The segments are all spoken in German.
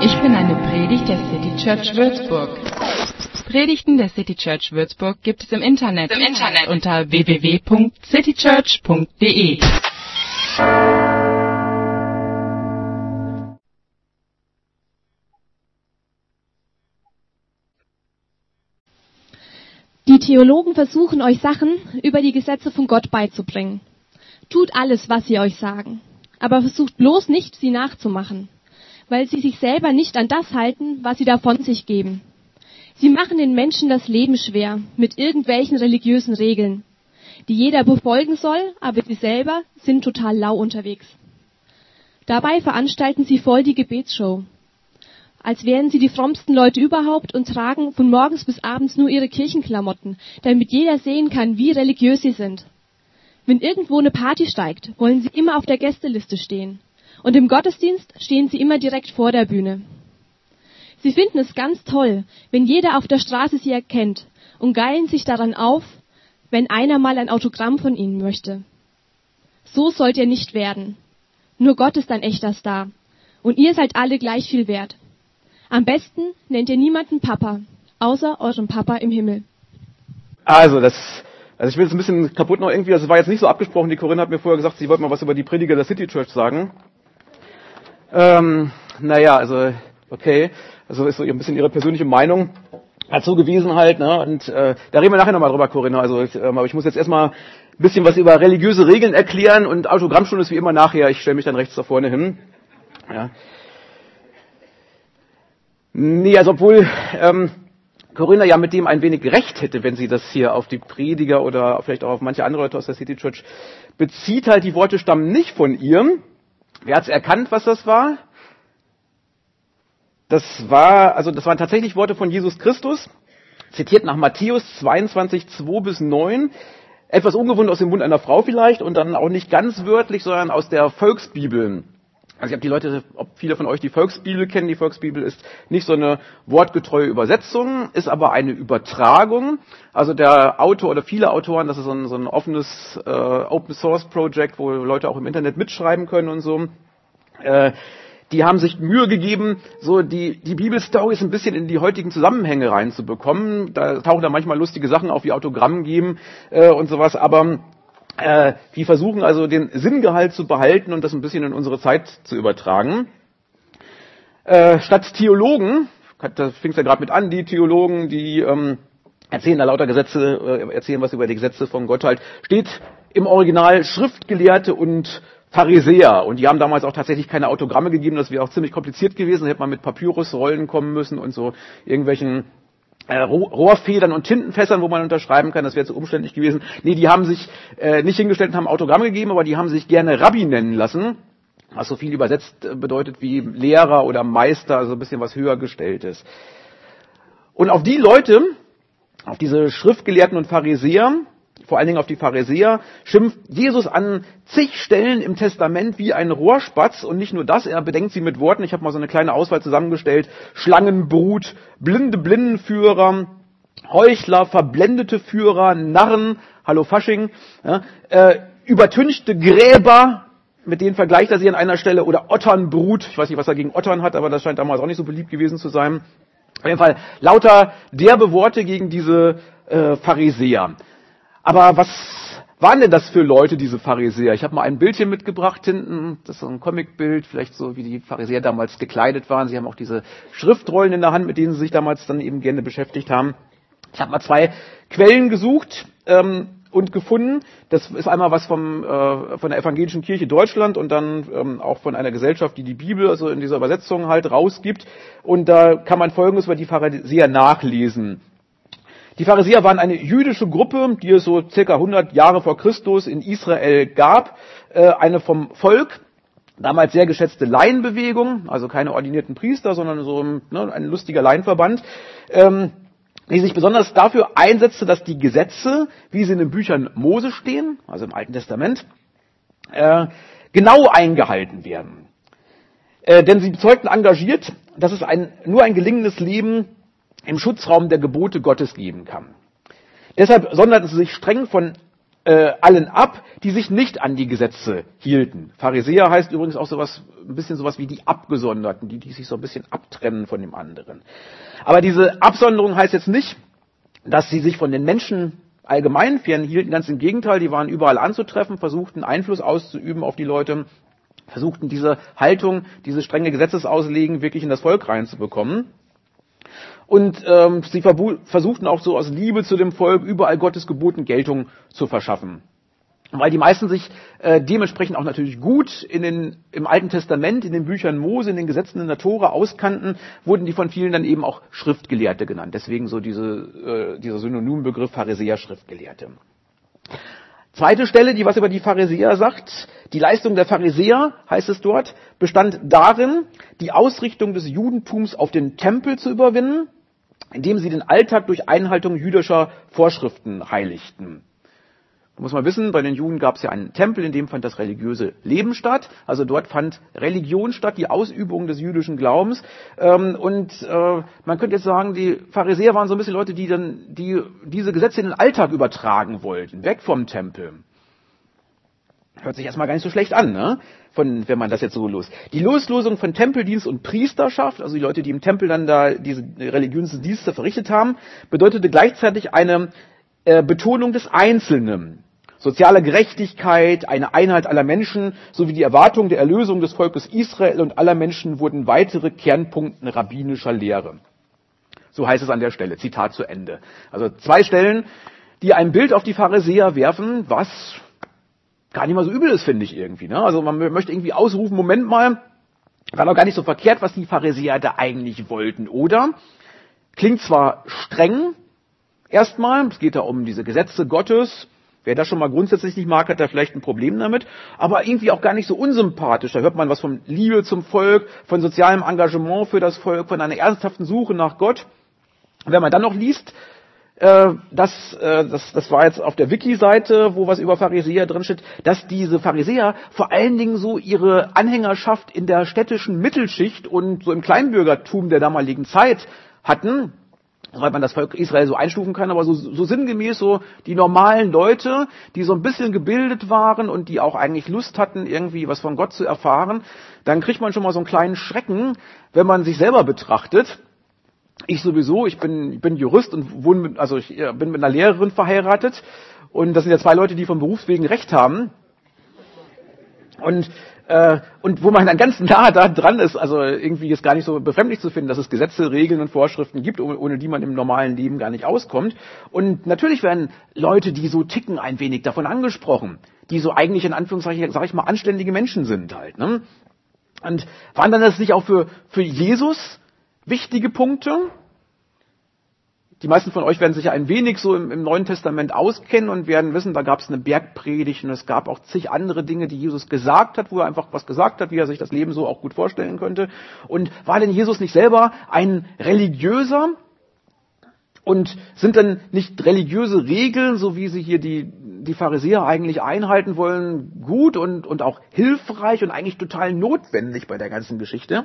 Ich bin eine Predigt der City Church Würzburg. Predigten der City Church Würzburg gibt es im Internet unter www.citychurch.de. Die Theologen versuchen euch Sachen über die Gesetze von Gott beizubringen. Tut alles, was sie euch sagen, aber versucht bloß nicht, sie nachzumachen, weil sie sich selber nicht an das halten, was sie da von sich geben. Sie machen den Menschen das Leben schwer mit irgendwelchen religiösen Regeln, die jeder befolgen soll, aber sie selber sind total lau unterwegs. Dabei veranstalten sie voll die Gebetsshow, als wären sie die frommsten Leute überhaupt und tragen von morgens bis abends nur ihre Kirchenklamotten, damit jeder sehen kann, wie religiös sie sind. Wenn irgendwo eine Party steigt, wollen sie immer auf der Gästeliste stehen. Und im Gottesdienst stehen sie immer direkt vor der Bühne. Sie finden es ganz toll, wenn jeder auf der Straße sie erkennt und geilen sich daran auf, wenn einer mal ein Autogramm von ihnen möchte. So sollt ihr nicht werden. Nur Gott ist ein echter Star. Und ihr seid alle gleich viel wert. Am besten nennt ihr niemanden Papa, außer eurem Papa im Himmel. Also ich bin jetzt ein bisschen kaputt noch irgendwie. Das war jetzt nicht so abgesprochen. Die Corinna hat mir vorher gesagt, sie wollte mal was über die Prediger der City Church sagen. Okay. Also ist so ein bisschen ihre persönliche Meinung dazu gewesen halt, ne? Und da reden wir nachher nochmal drüber, Corinna. Aber ich muss jetzt erstmal ein bisschen was über religiöse Regeln erklären und Autogrammstunde ist wie immer nachher. Ich stelle mich dann rechts da vorne hin. Ja. Nee, also obwohl Corinna ja mit dem ein wenig recht hätte, wenn sie das hier auf die Prediger oder vielleicht auch auf manche andere Leute aus der City Church bezieht, halt die Worte stammen nicht von ihr. Wer hat's erkannt, was das war? Das waren tatsächlich Worte von Jesus Christus, zitiert nach Matthäus 22, 2-9. Etwas ungewohnt aus dem Mund einer Frau vielleicht und dann auch nicht ganz wörtlich, sondern aus der Volksbibel. Also ob viele von euch die Volksbibel kennen. Die Volksbibel ist nicht so eine wortgetreue Übersetzung, ist aber eine Übertragung. Also der Autor oder viele Autoren, das ist so ein offenes Open Source Project, wo Leute auch im Internet mitschreiben können und so. Die haben sich Mühe gegeben, so die Bibelstories ein bisschen in die heutigen Zusammenhänge reinzubekommen. Da tauchen da manchmal lustige Sachen auf, wie Autogramm geben und sowas, aber die versuchen also den Sinngehalt zu behalten und das ein bisschen in unsere Zeit zu übertragen. Statt Theologen, da fing es ja gerade mit an, die Theologen, die erzählen da lauter Gesetze, erzählen was über die Gesetze von Gott halt, steht im Original Schriftgelehrte und Pharisäer. Und die haben damals auch tatsächlich keine Autogramme gegeben, das wäre auch ziemlich kompliziert gewesen, da hätte man mit Papyrusrollen kommen müssen und so irgendwelchen Rohrfedern und Tintenfässern, wo man unterschreiben kann, das wäre zu umständlich gewesen. Nee, die haben sich nicht hingestellt und haben Autogramme gegeben, aber die haben sich gerne Rabbi nennen lassen, was so viel übersetzt bedeutet wie Lehrer oder Meister, also ein bisschen was höhergestelltes. Und auf die Leute, auf diese Schriftgelehrten und Pharisäer, vor allen Dingen auf die Pharisäer, schimpft Jesus an zig Stellen im Testament wie ein Rohrspatz. Und nicht nur das, er bedenkt sie mit Worten, ich habe mal so eine kleine Auswahl zusammengestellt, Schlangenbrut, blinde Blindenführer, Heuchler, verblendete Führer, Narren, hallo Fasching, ja, übertünchte Gräber, mit denen vergleicht er sie an einer Stelle, oder Otternbrut, ich weiß nicht, was er gegen Ottern hat, aber das scheint damals auch nicht so beliebt gewesen zu sein. Auf jeden Fall lauter derbe Worte gegen diese Pharisäer. Aber was waren denn das für Leute, diese Pharisäer? Ich habe mal ein Bildchen mitgebracht hinten, das ist so ein Comicbild, vielleicht so wie die Pharisäer damals gekleidet waren. Sie haben auch diese Schriftrollen in der Hand, mit denen sie sich damals dann eben gerne beschäftigt haben. Ich habe mal 2 Quellen gesucht und gefunden. Das ist einmal was von der Evangelischen Kirche Deutschland und dann auch von einer Gesellschaft, die die Bibel also in dieser Übersetzung halt rausgibt. Und da kann man Folgendes über die Pharisäer nachlesen. Die Pharisäer waren eine jüdische Gruppe, die es so circa 100 Jahre vor Christus in Israel gab. Eine vom Volk, damals sehr geschätzte Laienbewegung, also keine ordinierten Priester, sondern so ein lustiger Laienverband, die sich besonders dafür einsetzte, dass die Gesetze, wie sie in den Büchern Mose stehen, also im Alten Testament, genau eingehalten werden. Denn sie bezeugten engagiert, dass es nur ein gelingendes Leben im Schutzraum der Gebote Gottes geben kann. Deshalb sonderten sie sich streng von allen ab, die sich nicht an die Gesetze hielten. Pharisäer heißt übrigens auch ein bisschen sowas wie die Abgesonderten, die sich so ein bisschen abtrennen von dem anderen. Aber diese Absonderung heißt jetzt nicht, dass sie sich von den Menschen allgemein fernhielten, ganz im Gegenteil, die waren überall anzutreffen, versuchten Einfluss auszuüben auf die Leute, versuchten diese Haltung, diese strenge Gesetzesauslegung wirklich in das Volk reinzubekommen. Und sie versuchten auch so aus Liebe zu dem Volk überall Gottes Geboten Geltung zu verschaffen. Weil die meisten sich dementsprechend auch natürlich gut im Alten Testament, in den Büchern Mose, in den Gesetzen in der Tora auskannten, wurden die von vielen dann eben auch Schriftgelehrte genannt. Deswegen so dieser Synonymbegriff Pharisäer, Schriftgelehrte. Zweite Stelle, die was über die Pharisäer sagt, die Leistung der Pharisäer, heißt es dort, bestand darin, die Ausrichtung des Judentums auf den Tempel zu überwinden, indem sie den Alltag durch Einhaltung jüdischer Vorschriften heiligten. Da muss man wissen, bei den Juden gab es ja einen Tempel, in dem fand das religiöse Leben statt. Also dort fand Religion statt, die Ausübung des jüdischen Glaubens. Man könnte jetzt sagen, die Pharisäer waren so ein bisschen Leute, die diese Gesetze in den Alltag übertragen wollten, weg vom Tempel. Hört sich erstmal gar nicht so schlecht an, ne? Wenn man das jetzt so los. Die Loslosung von Tempeldienst und Priesterschaft, also die Leute, die im Tempel dann da diese religiösen Dienste verrichtet haben, bedeutete gleichzeitig eine Betonung des Einzelnen, soziale Gerechtigkeit, eine Einheit aller Menschen sowie die Erwartung der Erlösung des Volkes Israel und aller Menschen wurden weitere Kernpunkte rabbinischer Lehre. So heißt es an der Stelle. Zitat zu Ende. Also 2 Stellen, die ein Bild auf die Pharisäer werfen, was gar nicht mal so übel ist, finde ich irgendwie. Ne? Also man möchte irgendwie ausrufen, Moment mal, war doch gar nicht so verkehrt, was die Pharisäer da eigentlich wollten, oder? Klingt zwar streng, erstmal, es geht da um diese Gesetze Gottes. Wer das schon mal grundsätzlich nicht mag, hat da vielleicht ein Problem damit. Aber irgendwie auch gar nicht so unsympathisch. Da hört man was von Liebe zum Volk, von sozialem Engagement für das Volk, von einer ernsthaften Suche nach Gott. Und wenn man dann noch liest, das war jetzt auf der Wiki-Seite, wo was über Pharisäer drin steht, dass diese Pharisäer vor allen Dingen so ihre Anhängerschaft in der städtischen Mittelschicht und so im Kleinbürgertum der damaligen Zeit hatten, weil man das Volk Israel so einstufen kann, aber so sinngemäß so die normalen Leute, die so ein bisschen gebildet waren und die auch eigentlich Lust hatten, irgendwie was von Gott zu erfahren, dann kriegt man schon mal so einen kleinen Schrecken, wenn man sich selber betrachtet. Ich bin Jurist und ich bin mit einer Lehrerin verheiratet und das sind ja 2 Leute, die von Berufswegen Recht haben. Und wo man dann ganz nah da dran ist, also irgendwie ist gar nicht so befremdlich zu finden, dass es Gesetze, Regeln und Vorschriften gibt, ohne die man im normalen Leben gar nicht auskommt. Und natürlich werden Leute, die so ticken, ein wenig davon angesprochen, die so eigentlich in Anführungszeichen, sag ich mal, anständige Menschen sind halt. Ne? Und waren dann das nicht auch für Jesus wichtige Punkte? Die meisten von euch werden sich ja ein wenig so im Neuen Testament auskennen und werden wissen, da gab es eine Bergpredigt und es gab auch zig andere Dinge, die Jesus gesagt hat, wo er einfach was gesagt hat, wie er sich das Leben so auch gut vorstellen könnte. Und war denn Jesus nicht selber ein Religiöser? Und sind denn nicht religiöse Regeln, so wie sie hier die Pharisäer eigentlich einhalten wollen, gut und auch hilfreich und eigentlich total notwendig bei der ganzen Geschichte?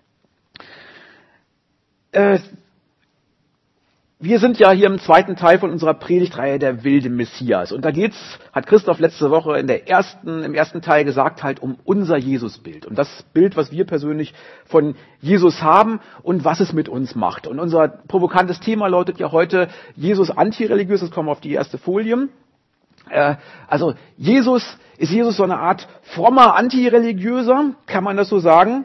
Wir sind ja hier im 2. Teil von unserer Predigtreihe der wilde Messias. Und da hat Christoph letzte Woche im ersten Teil gesagt, halt um unser Jesusbild. Und das Bild, was wir persönlich von Jesus haben und was es mit uns macht. Und unser provokantes Thema lautet ja heute Jesus antireligiös. Das kommen wir auf die erste Folie. Also ist Jesus so eine Art frommer Antireligiöser? Kann man das so sagen?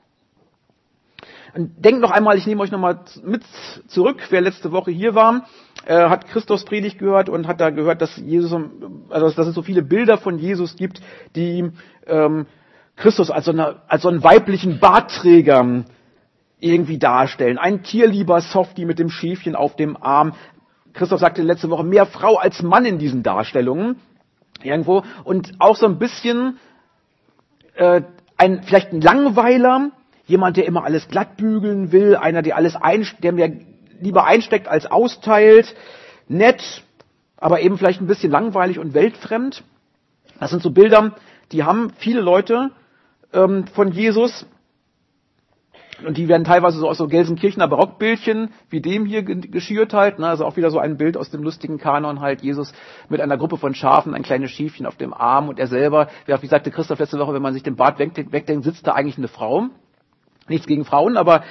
Und denkt noch einmal, ich nehme euch nochmal mit zurück, wer letzte Woche hier war, hat Christus Predigt gehört und hat da gehört, dass dass es so viele Bilder von Jesus gibt, die Christus als so einen weiblichen Bartträger irgendwie darstellen. Ein tierlieber Softie mit dem Schäfchen auf dem Arm. Christoph sagte letzte Woche, mehr Frau als Mann in diesen Darstellungen irgendwo. Und auch so ein bisschen vielleicht ein Langweiler, jemand, der immer alles glatt bügeln will, einer, der mir lieber einsteckt als austeilt, nett, aber eben vielleicht ein bisschen langweilig und weltfremd. Das sind so Bilder, die haben viele Leute von Jesus. Und die werden teilweise so aus so Gelsenkirchener Barockbildchen wie dem hier geschürt halt. Ne? Also auch wieder so ein Bild aus dem lustigen Kanon halt. Jesus mit einer Gruppe von Schafen, ein kleines Schäfchen auf dem Arm und er selber, wie sagte Christoph letzte Woche, wenn man sich den Bart wegdenkt, sitzt da eigentlich eine Frau. Nichts gegen Frauen, aber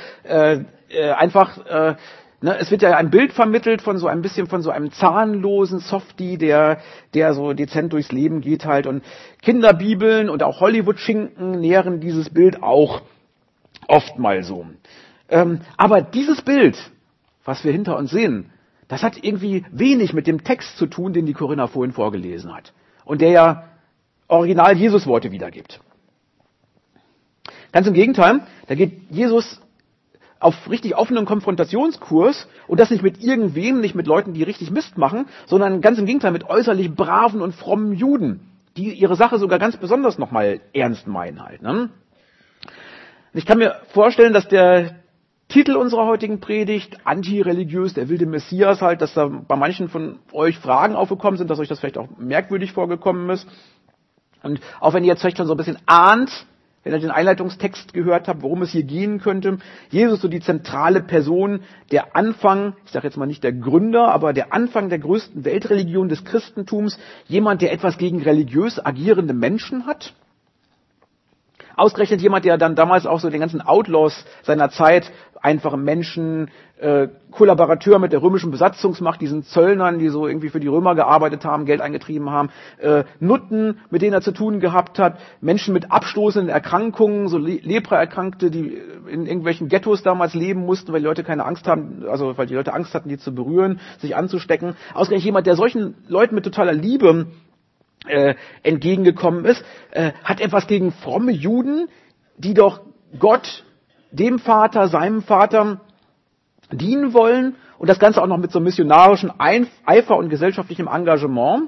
es wird ja ein Bild vermittelt von so ein bisschen von so einem zahnlosen Softie, der so dezent durchs Leben geht halt. Und Kinderbibeln und auch Hollywood-Schinken nähren dieses Bild auch oft mal so. Aber dieses Bild, was wir hinter uns sehen, das hat irgendwie wenig mit dem Text zu tun, den die Corinna vorhin vorgelesen hat. Und der ja original Jesus-Worte wiedergibt. Ganz im Gegenteil, da geht Jesus auf richtig offenen Konfrontationskurs und das nicht mit irgendwem, nicht mit Leuten, die richtig Mist machen, sondern ganz im Gegenteil mit äußerlich braven und frommen Juden, die ihre Sache sogar ganz besonders nochmal ernst meinen halt. Ne? Ich kann mir vorstellen, dass der Titel unserer heutigen Predigt, antireligiös, der wilde Messias halt, dass da bei manchen von euch Fragen aufgekommen sind, dass euch das vielleicht auch merkwürdig vorgekommen ist. Und auch wenn ihr jetzt vielleicht schon so ein bisschen ahnt, wenn ihr den Einleitungstext gehört habt, worum es hier gehen könnte, Jesus so die zentrale Person, der Anfang, ich sage jetzt mal nicht der Gründer, aber der Anfang der größten Weltreligion des Christentums, jemand, der etwas gegen religiös agierende Menschen hat. Ausgerechnet jemand, der dann damals auch so den ganzen Outlaws seiner Zeit, einfache Menschen, Kollaborateur mit der römischen Besatzungsmacht, diesen Zöllnern, die so irgendwie für die Römer gearbeitet haben, Geld eingetrieben haben, Nutten, mit denen er zu tun gehabt hat, Menschen mit abstoßenden Erkrankungen, so Lepra-Erkrankte, die in irgendwelchen Ghettos damals leben mussten, weil die Leute keine Angst haben, also weil die Leute Angst hatten, die zu berühren, sich anzustecken. Ausgerechnet jemand, der solchen Leuten mit totaler Liebe entgegengekommen ist, hat etwas gegen fromme Juden, die doch Gott, dem Vater, seinem Vater dienen wollen und das Ganze auch noch mit so missionarischen Eifer und gesellschaftlichem Engagement.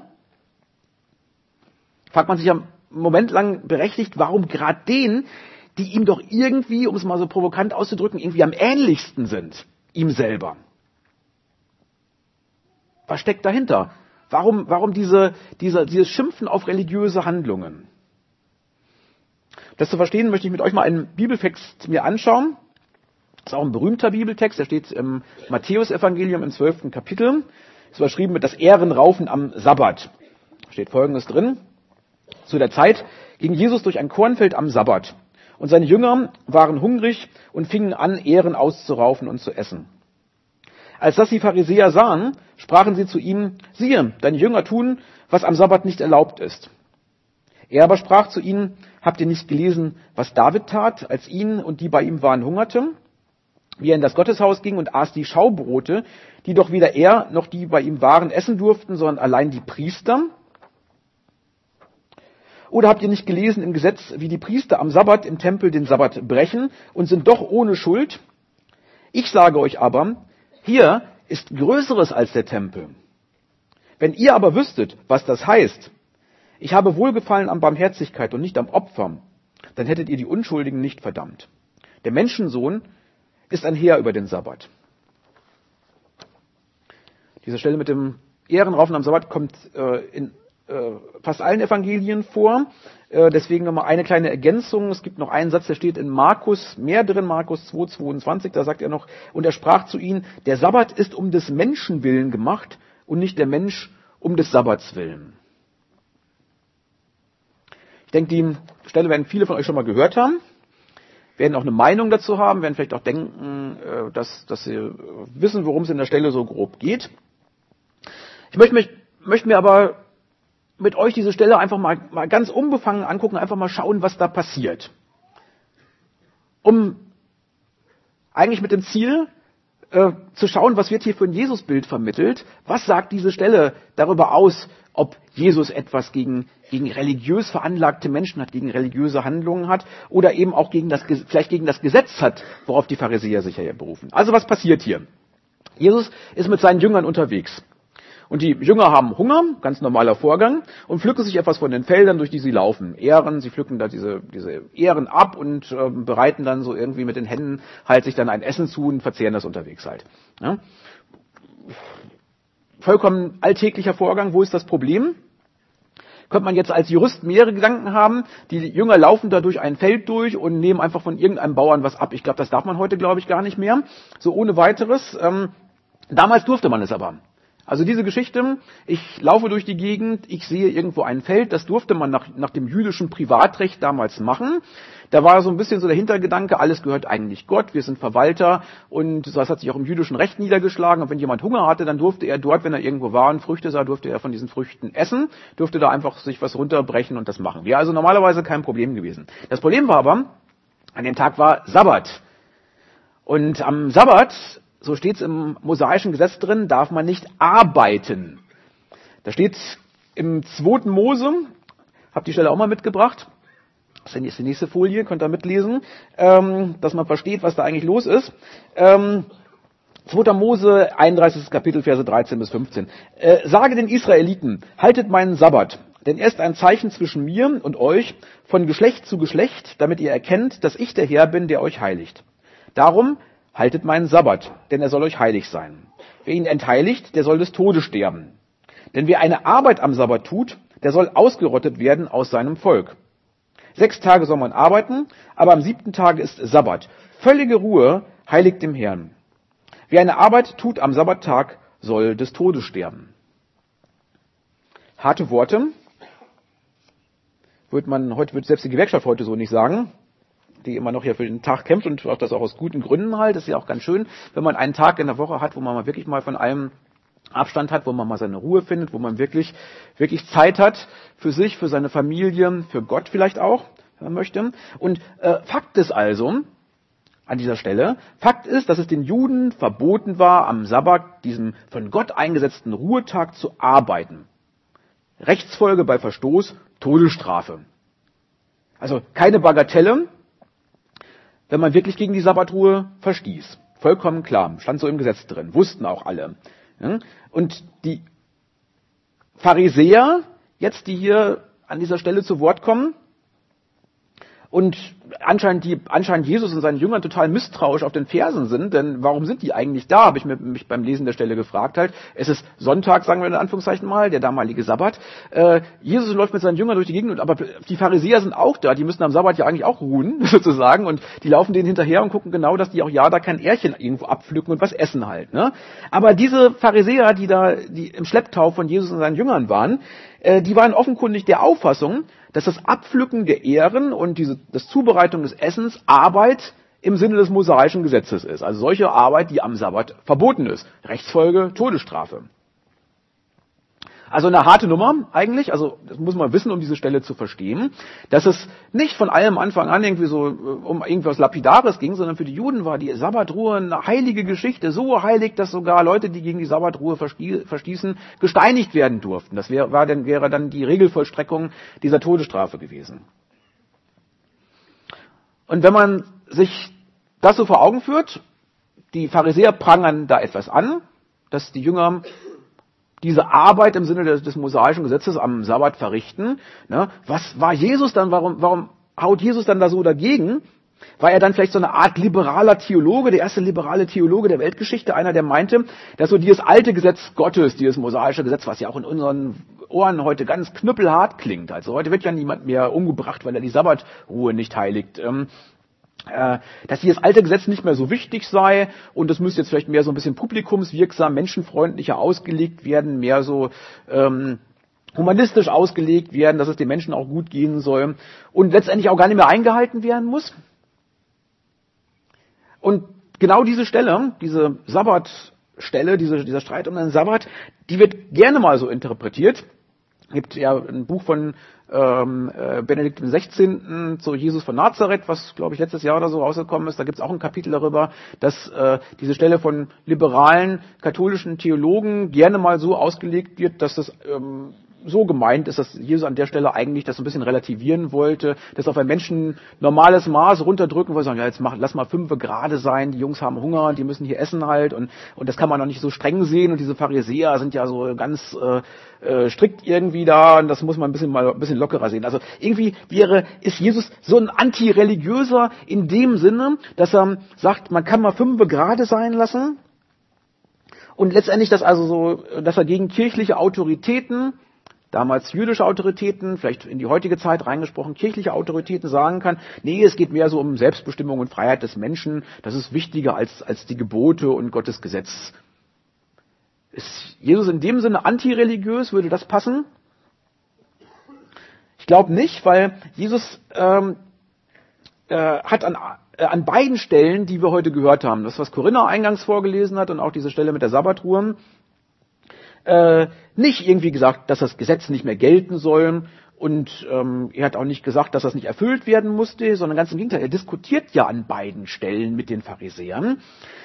Fragt man sich ja einen Moment lang berechtigt, warum gerade denen, die ihm doch irgendwie, um es mal so provokant auszudrücken, irgendwie am ähnlichsten sind, ihm selber. Was steckt dahinter? Warum dieses Schimpfen auf religiöse Handlungen? Das zu verstehen, möchte ich mit euch mal einen Bibeltext mir anschauen. Das ist auch ein berühmter Bibeltext, der steht im Matthäusevangelium im 12. Kapitel. Ist überschrieben mit das Ehrenraufen am Sabbat. Da steht Folgendes drin. Zu der Zeit ging Jesus durch ein Kornfeld am Sabbat. Und seine Jünger waren hungrig und fingen an, Ähren auszuraufen und zu essen. Als das die Pharisäer sahen, sprachen sie zu ihm, siehe, deine Jünger tun, was am Sabbat nicht erlaubt ist. Er aber sprach zu ihnen, habt ihr nicht gelesen, was David tat, als ihn und die bei ihm waren hungerten? Wie er in das Gotteshaus ging und aß die Schaubrote, die doch weder er noch die bei ihm waren essen durften, sondern allein die Priester? Oder habt ihr nicht gelesen im Gesetz, wie die Priester am Sabbat im Tempel den Sabbat brechen und sind doch ohne Schuld? Ich sage euch aber, hier ist Größeres als der Tempel. Wenn ihr aber wüsstet, was das heißt, ich habe Wohlgefallen an Barmherzigkeit und nicht am Opfer, dann hättet ihr die Unschuldigen nicht verdammt. Der Menschensohn ist ein Heer über den Sabbat. Diese Stelle mit dem Ehrenraufen am Sabbat kommt in fast allen Evangelien vor. Deswegen nochmal eine kleine Ergänzung. Es gibt noch einen Satz, der steht in Markus mehr drin, Markus 2,22, da sagt er noch, und er sprach zu ihnen, der Sabbat ist um des Menschen willen gemacht und nicht der Mensch um des Sabbats willen. Ich denke, die Stelle werden viele von euch schon mal gehört haben, werden auch eine Meinung dazu haben, werden vielleicht auch denken, dass sie wissen, worum es in der Stelle so grob geht. Ich möchte mir aber mit euch diese Stelle einfach mal ganz unbefangen angucken, einfach mal schauen, was da passiert. Um eigentlich mit dem Ziel zu schauen, was wird hier für ein Jesusbild vermittelt, was sagt diese Stelle darüber aus, ob Jesus etwas gegen religiös veranlagte Menschen hat, gegen religiöse Handlungen hat oder eben auch vielleicht gegen das Gesetz hat, worauf die Pharisäer sich ja berufen. Also was passiert hier? Jesus ist mit seinen Jüngern unterwegs. Und die Jünger haben Hunger, ganz normaler Vorgang, und pflücken sich etwas von den Feldern, durch die sie laufen. Sie pflücken da diese Ähren ab und bereiten dann so irgendwie mit den Händen halt sich dann ein Essen zu und verzehren das unterwegs halt. Ja? Vollkommen alltäglicher Vorgang. Wo ist das Problem? könnte man jetzt als Jurist mehrere Gedanken haben. Die Jünger laufen da durch ein Feld durch und nehmen einfach von irgendeinem Bauern was ab. Ich glaube, das darf man heute, glaube ich, gar nicht mehr. So ohne weiteres. Damals durfte man es aber. Also diese Geschichte, ich laufe durch die Gegend, ich sehe irgendwo ein Feld, das durfte man nach dem jüdischen Privatrecht damals machen. Da war so ein bisschen so der Hintergedanke, alles gehört eigentlich Gott, wir sind Verwalter und das hat sich auch im jüdischen Recht niedergeschlagen. Und wenn jemand Hunger hatte, dann durfte er dort, wenn er irgendwo war und Früchte sah, durfte er von diesen Früchten essen, durfte da einfach sich was runterbrechen und das machen. Wäre also normalerweise kein Problem gewesen. Das Problem war aber, an dem Tag war Sabbat. Und am Sabbat, so steht es im mosaischen Gesetz drin, darf man nicht arbeiten. Da steht im 2. Mose, habe die Stelle auch mal mitgebracht, das ist die nächste Folie, könnt ihr mitlesen, dass man versteht, was da eigentlich los ist. 2. Mose, 31. Kapitel, Verse 13 bis 15. Sage den Israeliten, haltet meinen Sabbat, denn er ist ein Zeichen zwischen mir und euch, von Geschlecht zu Geschlecht, damit ihr erkennt, dass ich der Herr bin, der euch heiligt. Darum haltet meinen Sabbat, denn er soll euch heilig sein. Wer ihn entheiligt, der soll des Todes sterben. Denn wer eine Arbeit am Sabbat tut, der soll ausgerottet werden aus seinem Volk. 6 Tage soll man arbeiten, aber am 7. Tage ist Sabbat. Völlige Ruhe heiligt dem Herrn. Wer eine Arbeit tut am Sabbattag, soll des Todes sterben. Harte Worte. Wird selbst die Gewerkschaft heute so nicht sagen, die immer noch hier für den Tag kämpft und auch das auch aus guten Gründen halt. Das ist ja auch ganz schön, wenn man einen Tag in der Woche hat, wo man mal wirklich mal von allem Abstand hat, wo man mal seine Ruhe findet, wo man wirklich Zeit hat für sich, für seine Familie, für Gott vielleicht auch, wenn man möchte. Und Fakt ist also, an dieser Stelle, Fakt ist, dass es den Juden verboten war, am Sabbat, diesem von Gott eingesetzten Ruhetag, zu arbeiten. Rechtsfolge bei Verstoß, Todesstrafe. Also keine Bagatelle, wenn man wirklich gegen die Sabbatruhe verstieß. Vollkommen klar, stand so im Gesetz drin, wussten auch alle. Und die Pharisäer, jetzt die hier an dieser Stelle zu Wort kommen und anscheinend Jesus und seinen Jüngern total misstrauisch auf den Fersen sind, denn warum sind die eigentlich da, habe ich mich beim Lesen der Stelle gefragt halt. Es ist Sonntag, sagen wir in Anführungszeichen mal, der damalige Sabbat. Jesus läuft mit seinen Jüngern durch die Gegend, aber die Pharisäer sind auch da, die müssen am Sabbat ja eigentlich auch ruhen, sozusagen, und die laufen denen hinterher und gucken genau, dass die auch ja da kein Ährchen irgendwo abpflücken und was essen halt. Ne? Aber diese Pharisäer, die im Schlepptau von Jesus und seinen Jüngern waren, die waren offenkundig der Auffassung, dass das Abpflücken der Ähren und das Zubereitung des Essens Arbeit im Sinne des mosaischen Gesetzes ist. Also solche Arbeit, die am Sabbat verboten ist. Rechtsfolge, Todesstrafe. Also eine harte Nummer eigentlich, also das muss man wissen, um diese Stelle zu verstehen, dass es nicht von allem Anfang an irgendwie so um irgendwas Lapidares ging, sondern für die Juden war die Sabbatruhe eine heilige Geschichte, so heilig, dass sogar Leute, die gegen die Sabbatruhe verstießen, gesteinigt werden durften. Das wäre dann die Regelvollstreckung dieser Todesstrafe gewesen. Und wenn man sich das so vor Augen führt, die Pharisäer prangern da etwas an, dass die Jünger diese Arbeit im Sinne des mosaischen Gesetzes am Sabbat verrichten. Ne? Was war Jesus dann? Warum haut Jesus dann da so dagegen? War er dann vielleicht so eine Art liberaler Theologe, der erste liberale Theologe der Weltgeschichte, einer, der meinte, dass so dieses alte Gesetz Gottes, dieses mosaische Gesetz, was ja auch in unseren Ohren heute ganz knüppelhart klingt. Also heute wird ja niemand mehr umgebracht, weil er die Sabbatruhe nicht heiligt. Dass dieses alte Gesetz nicht mehr so wichtig sei und es müsste jetzt vielleicht mehr so ein bisschen publikumswirksam, menschenfreundlicher ausgelegt werden, mehr so humanistisch ausgelegt werden, dass es den Menschen auch gut gehen soll und letztendlich auch gar nicht mehr eingehalten werden muss. Und genau diese Stelle, diese Sabbatstelle, dieser Streit um den Sabbat, die wird gerne mal so interpretiert. Es gibt ja ein Buch von Benedikt XVI. Zu Jesus von Nazareth, was, glaube ich, letztes Jahr oder so rausgekommen ist. Da gibt es auch ein Kapitel darüber, dass diese Stelle von liberalen katholischen Theologen gerne mal so ausgelegt wird, dass das so gemeint ist, dass Jesus an der Stelle eigentlich das ein bisschen relativieren wollte, das auf ein Menschen normales Maß runterdrücken wollte, sagen, ja, jetzt lass mal 5 gerade sein, die Jungs haben Hunger, die müssen hier essen halt und das kann man noch nicht so streng sehen und diese Pharisäer sind ja so ganz strikt irgendwie da und das muss man ein bisschen lockerer sehen. Also irgendwie ist Jesus so ein Antireligiöser in dem Sinne, dass er sagt, man kann mal 5 gerade sein lassen und letztendlich dass er gegen kirchliche Autoritäten damals jüdische Autoritäten, vielleicht in die heutige Zeit reingesprochen, kirchliche Autoritäten sagen kann, nee, es geht mehr so um Selbstbestimmung und Freiheit des Menschen, das ist wichtiger als die Gebote und Gottes Gesetz. Ist Jesus in dem Sinne antireligiös? Würde das passen? Ich glaube nicht, weil Jesus hat an beiden Stellen, die wir heute gehört haben, das, was Corinna eingangs vorgelesen hat und auch diese Stelle mit der Sabbatruhe, nicht irgendwie gesagt, dass das Gesetz nicht mehr gelten soll, und er hat auch nicht gesagt, dass das nicht erfüllt werden musste, sondern ganz im Gegenteil, er diskutiert ja an beiden Stellen mit den Pharisäern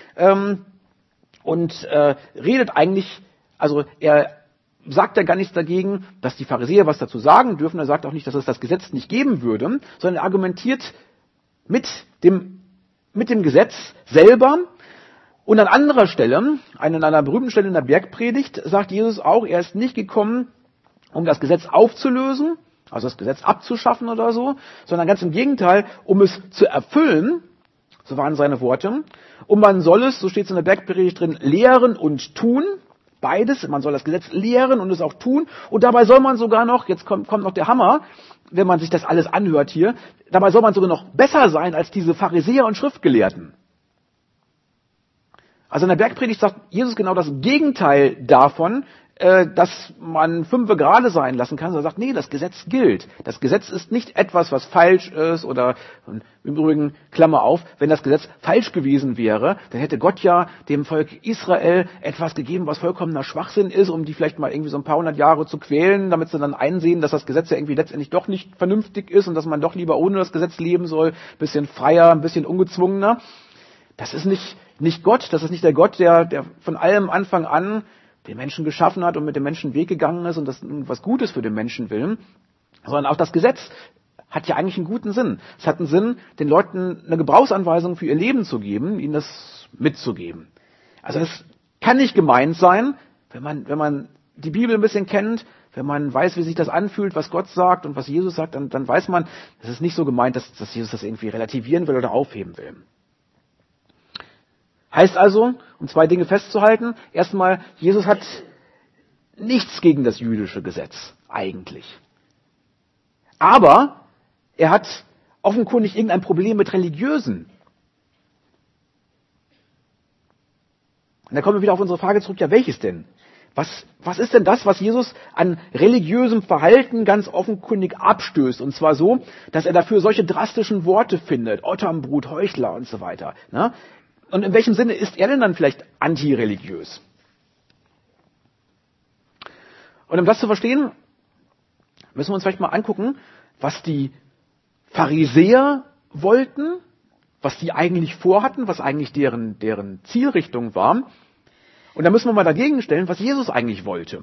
und redet eigentlich, also er sagt ja gar nichts dagegen, dass die Pharisäer was dazu sagen dürfen, er sagt auch nicht, dass es das Gesetz nicht geben würde, sondern er argumentiert mit dem Gesetz selber. Und an anderer Stelle, an einer berühmten Stelle in der Bergpredigt, sagt Jesus auch, er ist nicht gekommen, um das Gesetz aufzulösen, also das Gesetz abzuschaffen oder so, sondern ganz im Gegenteil, um es zu erfüllen, so waren seine Worte. Und man soll es, so steht es in der Bergpredigt drin, lehren und tun, beides, man soll das Gesetz lehren und es auch tun. Und dabei soll man sogar noch, jetzt kommt noch der Hammer, wenn man sich das alles anhört hier, dabei soll man sogar noch besser sein als diese Pharisäer und Schriftgelehrten. Also in der Bergpredigt sagt Jesus genau das Gegenteil davon, dass man 5 gerade sein lassen kann. Er sagt, nee, das Gesetz gilt. Das Gesetz ist nicht etwas, was falsch ist oder, im Übrigen, Klammer auf, wenn das Gesetz falsch gewesen wäre, dann hätte Gott ja dem Volk Israel etwas gegeben, was vollkommener Schwachsinn ist, um die vielleicht mal irgendwie so ein paar hundert Jahre zu quälen, damit sie dann einsehen, dass das Gesetz ja irgendwie letztendlich doch nicht vernünftig ist und dass man doch lieber ohne das Gesetz leben soll, ein bisschen freier, ein bisschen ungezwungener. Das ist nicht Gott, das ist nicht der Gott, der von allem Anfang an den Menschen geschaffen hat und mit dem Menschen Weg gegangen ist und das was Gutes für den Menschen will, sondern auch das Gesetz hat ja eigentlich einen guten Sinn. Es hat einen Sinn, den Leuten eine Gebrauchsanweisung für ihr Leben zu geben, ihnen das mitzugeben. Also das kann nicht gemeint sein, wenn man die Bibel ein bisschen kennt, wenn man weiß, wie sich das anfühlt, was Gott sagt und was Jesus sagt, dann weiß man, das ist nicht so gemeint, dass Jesus das irgendwie relativieren will oder aufheben will. Heißt also, um 2 Dinge festzuhalten, erstmal, Jesus hat nichts gegen das jüdische Gesetz, eigentlich. Aber er hat offenkundig irgendein Problem mit Religiösen. Und da kommen wir wieder auf unsere Frage zurück, ja, welches denn? Was ist denn das, was Jesus an religiösem Verhalten ganz offenkundig abstößt? Und zwar so, dass er dafür solche drastischen Worte findet, Ottermbrut, Heuchler und so weiter. Ne? Und in welchem Sinne ist er denn dann vielleicht antireligiös? Und um das zu verstehen, müssen wir uns vielleicht mal angucken, was die Pharisäer wollten, was die eigentlich vorhatten, was eigentlich deren Zielrichtung war. Und da müssen wir mal dagegen stellen, was Jesus eigentlich wollte.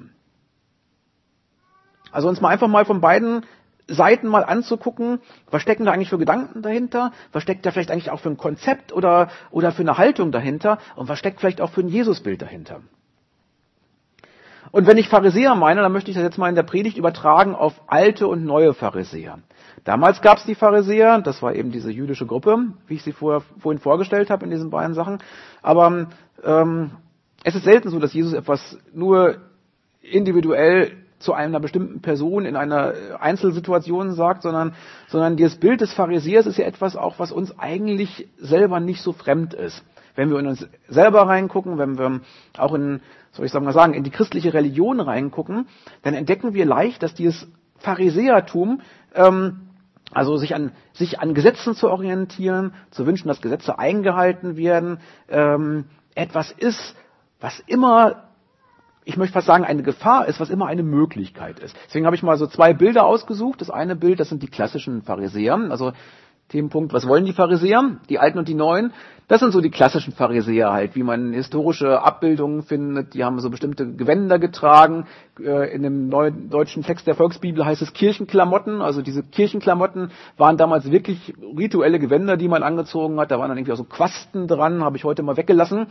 Also uns mal einfach mal von beiden Seiten mal anzugucken, was stecken da eigentlich für Gedanken dahinter, was steckt da vielleicht eigentlich auch für ein Konzept oder für eine Haltung dahinter und was steckt vielleicht auch für ein Jesusbild dahinter. Und wenn ich Pharisäer meine, dann möchte ich das jetzt mal in der Predigt übertragen auf alte und neue Pharisäer. Damals gab es die Pharisäer, das war eben diese jüdische Gruppe, wie ich sie vorhin vorgestellt habe in diesen beiden Sachen, aber es ist selten so, dass Jesus etwas nur individuell zu einer bestimmten Person in einer Einzelsituation sagt, sondern das Bild des Pharisäers ist ja etwas auch, was uns eigentlich selber nicht so fremd ist. Wenn wir in uns selber reingucken, wenn wir auch in die christliche Religion reingucken, dann entdecken wir leicht, dass dieses Pharisäertum, also sich an Gesetzen zu orientieren, zu wünschen, dass Gesetze eingehalten werden, etwas ist, was immer, ich möchte fast sagen, eine Gefahr ist, was immer eine Möglichkeit ist. Deswegen habe ich mal so 2 Bilder ausgesucht. Das eine Bild, das sind die klassischen Pharisäer. Also Themenpunkt, was wollen die Pharisäer? Die Alten und die Neuen. Das sind so die klassischen Pharisäer halt, wie man historische Abbildungen findet. Die haben so bestimmte Gewänder getragen. In dem neuen deutschen Text der Volksbibel heißt es Kirchenklamotten. Also diese Kirchenklamotten waren damals wirklich rituelle Gewänder, die man angezogen hat. Da waren dann irgendwie auch so Quasten dran, habe ich heute mal weggelassen.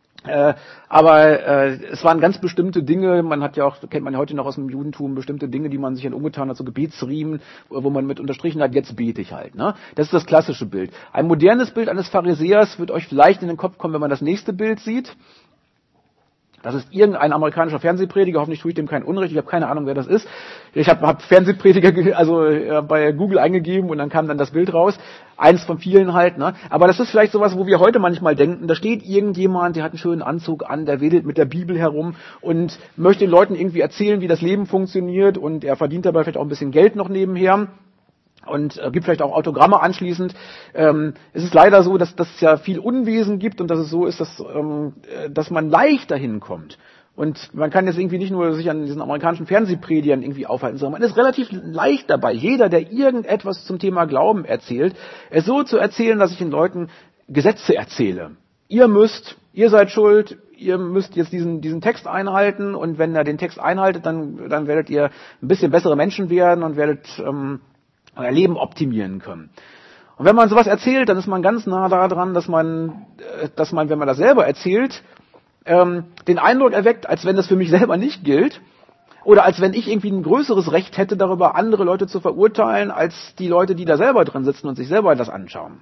Aber es waren ganz bestimmte Dinge, kennt man ja heute noch aus dem Judentum, bestimmte Dinge, die man sich dann umgetan hat, so Gebetsriemen, wo man mit unterstrichen hat, jetzt bete ich halt. Ne? Das ist das klassische Bild. Ein modernes Bild eines Pharisäers wird euch vielleicht in den Kopf kommen, wenn man das nächste Bild sieht. Das ist irgendein amerikanischer Fernsehprediger, hoffentlich tue ich dem kein Unrecht, ich habe keine Ahnung, wer das ist. Ich habe Fernsehprediger bei Google eingegeben und dann kam dann das Bild raus. Eins von vielen halt, ne? Aber das ist vielleicht sowas, wo wir heute manchmal denken, da steht irgendjemand, der hat einen schönen Anzug an, der wedelt mit der Bibel herum und möchte den Leuten irgendwie erzählen, wie das Leben funktioniert und er verdient dabei vielleicht auch ein bisschen Geld noch nebenher. Und gibt vielleicht auch Autogramme anschließend. Es ist leider so, dass es ja viel Unwesen gibt und dass es so ist, dass man leicht dahin kommt. Und man kann jetzt irgendwie nicht nur sich an diesen amerikanischen Fernsehpredigern irgendwie aufhalten, sondern man ist relativ leicht dabei. Jeder, der irgendetwas zum Thema Glauben erzählt, es so zu erzählen, dass ich den Leuten Gesetze erzähle. Ihr seid schuld, ihr müsst jetzt diesen Text einhalten und wenn ihr den Text einhaltet, dann werdet ihr ein bisschen bessere Menschen werden und werdet euer Leben optimieren können. Und wenn man sowas erzählt, dann ist man ganz nah daran, dass man, wenn man das selber erzählt, den Eindruck erweckt, als wenn das für mich selber nicht gilt oder als wenn ich irgendwie ein größeres Recht hätte, darüber andere Leute zu verurteilen, als die Leute, die da selber drin sitzen und sich selber das anschauen.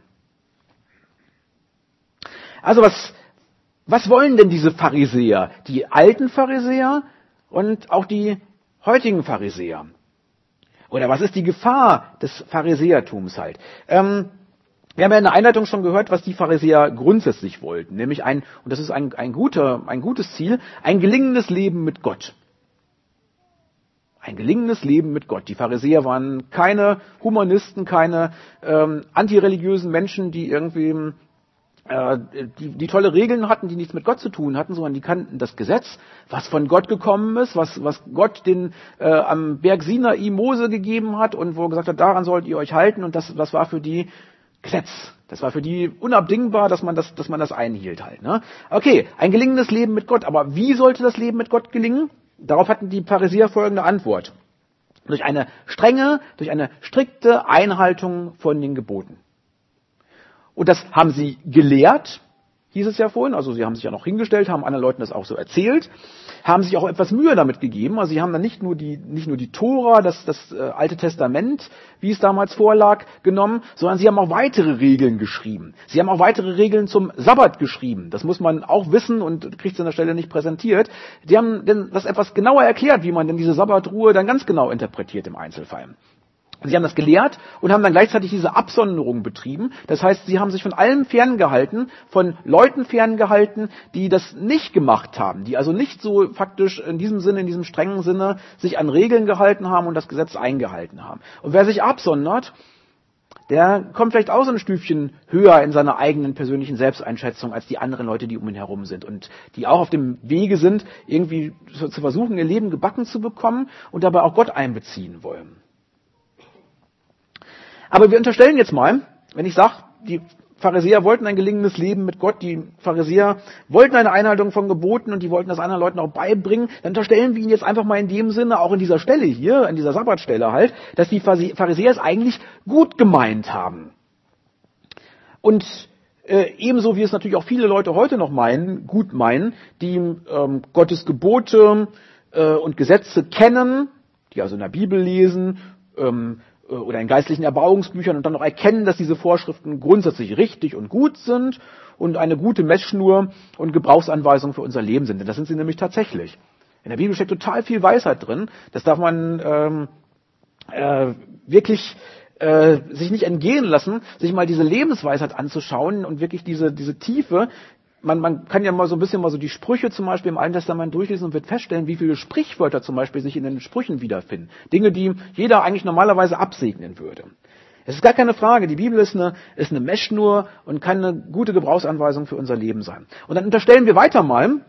Also was wollen denn diese Pharisäer? Die alten Pharisäer und auch die heutigen Pharisäer? Oder was ist die Gefahr des Pharisäertums halt? Wir haben ja in der Einleitung schon gehört, was die Pharisäer grundsätzlich wollten, nämlich und das ist ein gutes Ziel, ein gelingendes Leben mit Gott. Ein gelingendes Leben mit Gott. Die Pharisäer waren keine Humanisten, keine antireligiösen Menschen, die irgendwie die tolle Regeln hatten, die nichts mit Gott zu tun hatten, sondern die kannten das Gesetz, was von Gott gekommen ist, was Gott am Berg Sinai Mose gegeben hat und wo er gesagt hat, daran sollt ihr euch halten und das war für die Gesetz. Das war für die unabdingbar, dass man das einhielt halt. Ne? Okay, ein gelingendes Leben mit Gott. Aber wie sollte das Leben mit Gott gelingen? Darauf hatten die Pharisäer folgende Antwort. Durch eine strikte Einhaltung von den Geboten. Und das haben sie gelehrt, hieß es ja vorhin. Also sie haben sich ja noch hingestellt, haben anderen Leuten das auch so erzählt, haben sich auch etwas Mühe damit gegeben. Also sie haben dann nicht nur die Tora, das Alte Testament, wie es damals vorlag, genommen, sondern sie haben auch weitere Regeln geschrieben. Sie haben auch weitere Regeln zum Sabbat geschrieben. Das muss man auch wissen und kriegt es an der Stelle nicht präsentiert. Die haben denn das etwas genauer erklärt, wie man denn diese Sabbatruhe dann ganz genau interpretiert im Einzelfall. Sie haben das gelehrt und haben dann gleichzeitig diese Absonderung betrieben. Das heißt, sie haben sich von allem ferngehalten, von Leuten ferngehalten, die das nicht gemacht haben, die also nicht so faktisch in diesem strengen Sinne sich an Regeln gehalten haben und das Gesetz eingehalten haben. Und wer sich absondert, der kommt vielleicht auch so ein Stüfchen höher in seiner eigenen persönlichen Selbsteinschätzung als die anderen Leute, die um ihn herum sind und die auch auf dem Wege sind, irgendwie zu versuchen, ihr Leben gebacken zu bekommen und dabei auch Gott einbeziehen wollen. Aber wir unterstellen jetzt mal, wenn ich sage, die Pharisäer wollten ein gelingendes Leben mit Gott, die Pharisäer wollten eine Einhaltung von Geboten und die wollten das anderen Leuten auch beibringen, dann unterstellen wir ihnen jetzt einfach mal in dem Sinne, auch in dieser Stelle hier, in dieser Sabbatstelle halt, dass die Pharisäer es eigentlich gut gemeint haben. Und ebenso wie es natürlich auch viele Leute heute noch gut meinen, die Gottes Gebote und Gesetze kennen, die also in der Bibel lesen, oder in geistlichen Erbauungsbüchern und dann noch erkennen, dass diese Vorschriften grundsätzlich richtig und gut sind und eine gute Messschnur und Gebrauchsanweisung für unser Leben sind. Denn das sind sie nämlich tatsächlich. In der Bibel steckt total viel Weisheit drin. Das darf man wirklich sich nicht entgehen lassen, sich mal diese Lebensweisheit anzuschauen und wirklich diese Tiefe. Man kann ja mal so ein bisschen so die Sprüche zum Beispiel im Alten Testament durchlesen und wird feststellen, wie viele Sprichwörter zum Beispiel sich in den Sprüchen wiederfinden. Dinge, die jeder eigentlich normalerweise absegnen würde. Es ist gar keine Frage, die Bibel ist eine Messschnur und kann eine gute Gebrauchsanweisung für unser Leben sein. Und dann unterstellen wir weiter mal,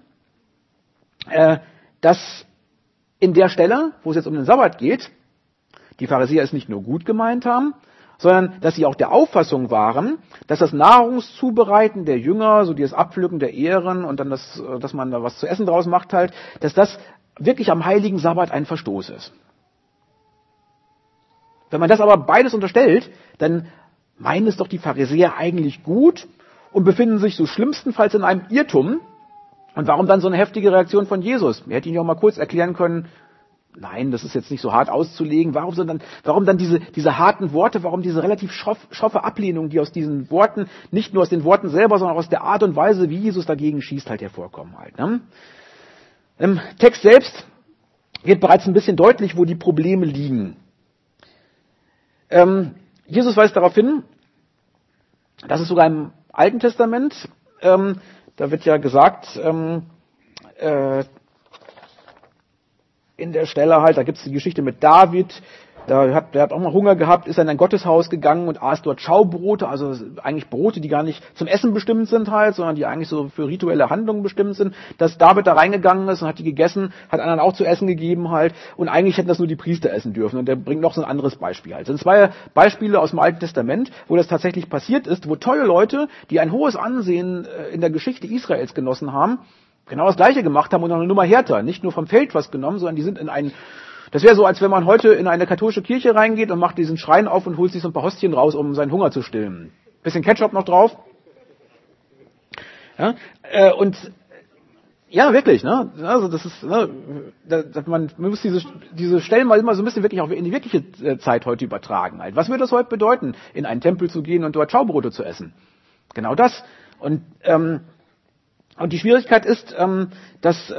dass in der Stelle, wo es jetzt um den Sabbat geht, die Pharisäer es nicht nur gut gemeint haben, sondern dass sie auch der Auffassung waren, dass das Nahrungszubereiten der Jünger, so das Abpflücken der Ähren und dann dass man da was zu essen draus macht halt, dass das wirklich am heiligen Sabbat ein Verstoß ist. Wenn man das aber beides unterstellt, dann meinen es doch die Pharisäer eigentlich gut und befinden sich so schlimmstenfalls in einem Irrtum. Und warum dann so eine heftige Reaktion von Jesus? Er hätte ihnen ja auch mal kurz erklären können, nein, das ist jetzt nicht so hart auszulegen. Warum dann diese harten Worte, warum diese relativ schroffe Ablehnung, die aus diesen Worten, nicht nur aus den Worten selber, sondern auch aus der Art und Weise, wie Jesus dagegen schießt, halt hervorkommen halt. Ne? Im Text selbst wird bereits ein bisschen deutlich, wo die Probleme liegen. Jesus weist darauf hin, dass es sogar im Alten Testament, da wird ja gesagt, in der Stelle halt, da gibt es die Geschichte mit David, der hat auch mal Hunger gehabt, ist in ein Gotteshaus gegangen und aß dort Schaubrote, also eigentlich Brote, die gar nicht zum Essen bestimmt sind halt, sondern die eigentlich so für rituelle Handlungen bestimmt sind, dass David da reingegangen ist und hat die gegessen, hat anderen auch zu essen gegeben halt und eigentlich hätten das nur die Priester essen dürfen und der bringt noch so ein anderes Beispiel halt. Das sind zwei Beispiele aus dem Alten Testament, wo das tatsächlich passiert ist, wo tolle Leute, die ein hohes Ansehen in der Geschichte Israels genossen haben, genau das Gleiche gemacht haben und noch eine Nummer härter, nicht nur vom Feld was genommen, sondern die sind in einen. Das wäre so, als wenn man heute in eine katholische Kirche reingeht und macht diesen Schrein auf und holt sich so ein paar Hostien raus, um seinen Hunger zu stillen. Bisschen Ketchup noch drauf. Ja, und ja, wirklich, ne? Also das ist, ne, man muss diese Stellen mal immer so ein bisschen wirklich auch in die wirkliche Zeit heute übertragen. Halt. Was würde das heute bedeuten, in einen Tempel zu gehen und dort Schaubrote zu essen? Genau das. Und die Schwierigkeit ist, dass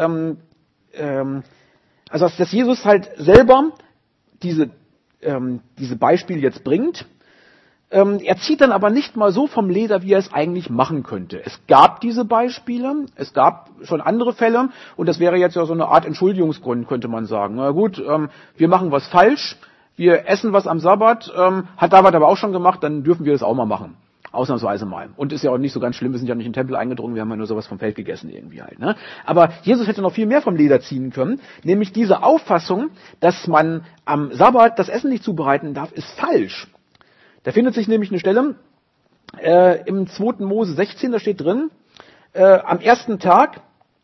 Jesus halt selber diese Beispiele jetzt bringt. Er zieht dann aber nicht mal so vom Leder, wie er es eigentlich machen könnte. Es gab diese Beispiele, es gab schon andere Fälle und das wäre jetzt ja so eine Art Entschuldigungsgrund, könnte man sagen. Na gut, wir machen was falsch, wir essen was am Sabbat, hat David aber auch schon gemacht, dann dürfen wir das auch mal machen. Ausnahmsweise mal. Und ist ja auch nicht so ganz schlimm, wir sind ja nicht in den Tempel eingedrungen, wir haben ja nur sowas vom Feld gegessen irgendwie halt. Ne? Aber Jesus hätte noch viel mehr vom Leder ziehen können, nämlich diese Auffassung, dass man am Sabbat das Essen nicht zubereiten darf, ist falsch. Da findet sich nämlich eine Stelle im 2. Mose 16, da steht drin, am ersten Tag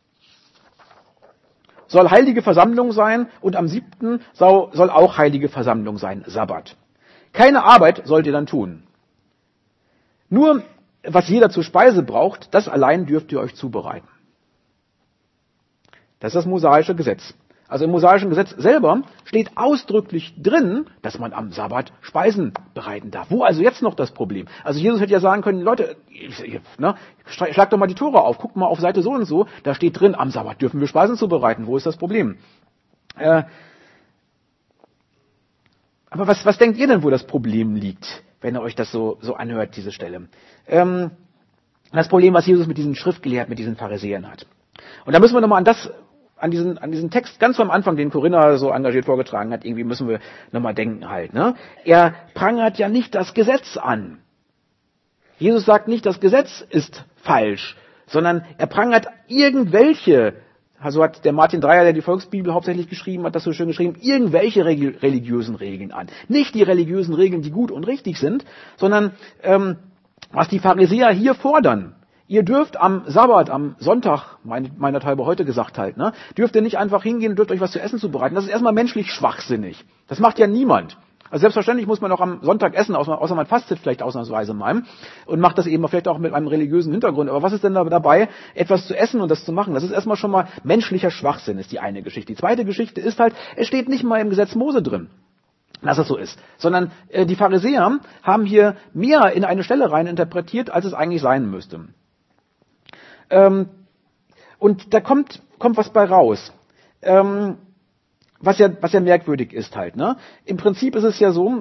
soll heilige Versammlung sein und am 7. soll auch heilige Versammlung sein, Sabbat. Keine Arbeit sollt ihr dann tun. Nur, was jeder zur Speise braucht, das allein dürft ihr euch zubereiten. Das ist das mosaische Gesetz. Also im mosaischen Gesetz selber steht ausdrücklich drin, dass man am Sabbat Speisen bereiten darf. Wo also jetzt noch das Problem? Also Jesus hätte ja sagen können, Leute, schlagt doch mal die Tore auf, guckt mal auf Seite so und so, da steht drin, am Sabbat dürfen wir Speisen zubereiten. Wo ist das Problem? Aber was denkt ihr denn, wo das Problem liegt? Wenn ihr euch das so anhört, diese Stelle. Das Problem, was Jesus mit diesen Schriftgelehrten, mit diesen Pharisäern hat. Und da müssen wir nochmal an diesen Text ganz am Anfang, den Corinna so engagiert vorgetragen hat, irgendwie müssen wir nochmal denken halt. Ne? Er prangert ja nicht das Gesetz an. Jesus sagt nicht, das Gesetz ist falsch, sondern er prangert irgendwelche, also hat der Martin Dreyer, der die Volksbibel hauptsächlich geschrieben hat, das so schön geschrieben, irgendwelche religiösen Regeln an. Nicht die religiösen Regeln, die gut und richtig sind, sondern was die Pharisäer hier fordern. Ihr dürft am Sabbat, am Sonntag, meinethalber heute gesagt halt, ne, dürft ihr nicht einfach hingehen und dürft euch was zu essen zubereiten. Das ist erstmal menschlich schwachsinnig. Das macht ja niemand. Also selbstverständlich muss man auch am Sonntag essen, außer man fastet vielleicht ausnahmsweise mal und macht das eben vielleicht auch mit einem religiösen Hintergrund. Aber was ist denn da dabei, etwas zu essen und das zu machen? Das ist erstmal schon mal menschlicher Schwachsinn, ist die eine Geschichte. Die zweite Geschichte ist halt, es steht nicht mal im Gesetz Mose drin, dass es so ist, sondern die Pharisäer haben hier mehr in eine Stelle rein interpretiert, als es eigentlich sein müsste. Und da kommt was bei raus. Was ja merkwürdig ist halt, ne? Im Prinzip ist es ja so,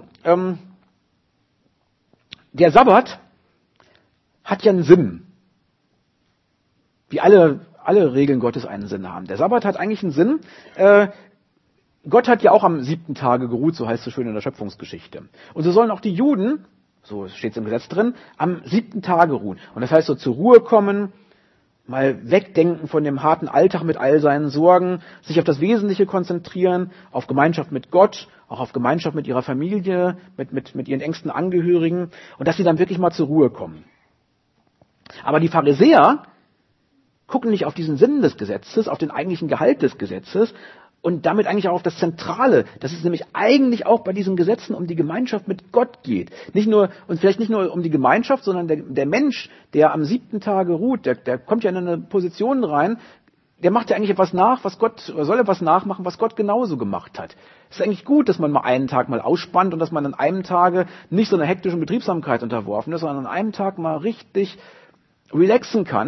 der Sabbat hat ja einen Sinn. Wie alle Regeln Gottes einen Sinn haben. Der Sabbat hat eigentlich einen Sinn. Gott hat ja auch am 7. Tage geruht, so heißt es so schön in der Schöpfungsgeschichte. Und so sollen auch die Juden, so steht es im Gesetz drin, am 7. Tage ruhen. Und das heißt so zur Ruhe kommen, mal wegdenken von dem harten Alltag mit all seinen Sorgen, sich auf das Wesentliche konzentrieren, auf Gemeinschaft mit Gott, auch auf Gemeinschaft mit ihrer Familie, mit ihren engsten Angehörigen und dass sie dann wirklich mal zur Ruhe kommen. Aber die Pharisäer gucken nicht auf diesen Sinn des Gesetzes, auf den eigentlichen Gehalt des Gesetzes und damit eigentlich auch auf das Zentrale, dass es nämlich eigentlich auch bei diesen Gesetzen um die Gemeinschaft mit Gott geht. Vielleicht nicht nur um die Gemeinschaft, sondern der Mensch, der am 7. Tage ruht, der kommt ja in eine Position rein, der macht ja eigentlich etwas nach, soll etwas nachmachen, was Gott genauso gemacht hat. Es ist eigentlich gut, dass man mal einen Tag mal ausspannt und dass man an einem Tage nicht so einer hektischen Betriebsamkeit unterworfen ist, sondern an einem Tag mal richtig relaxen kann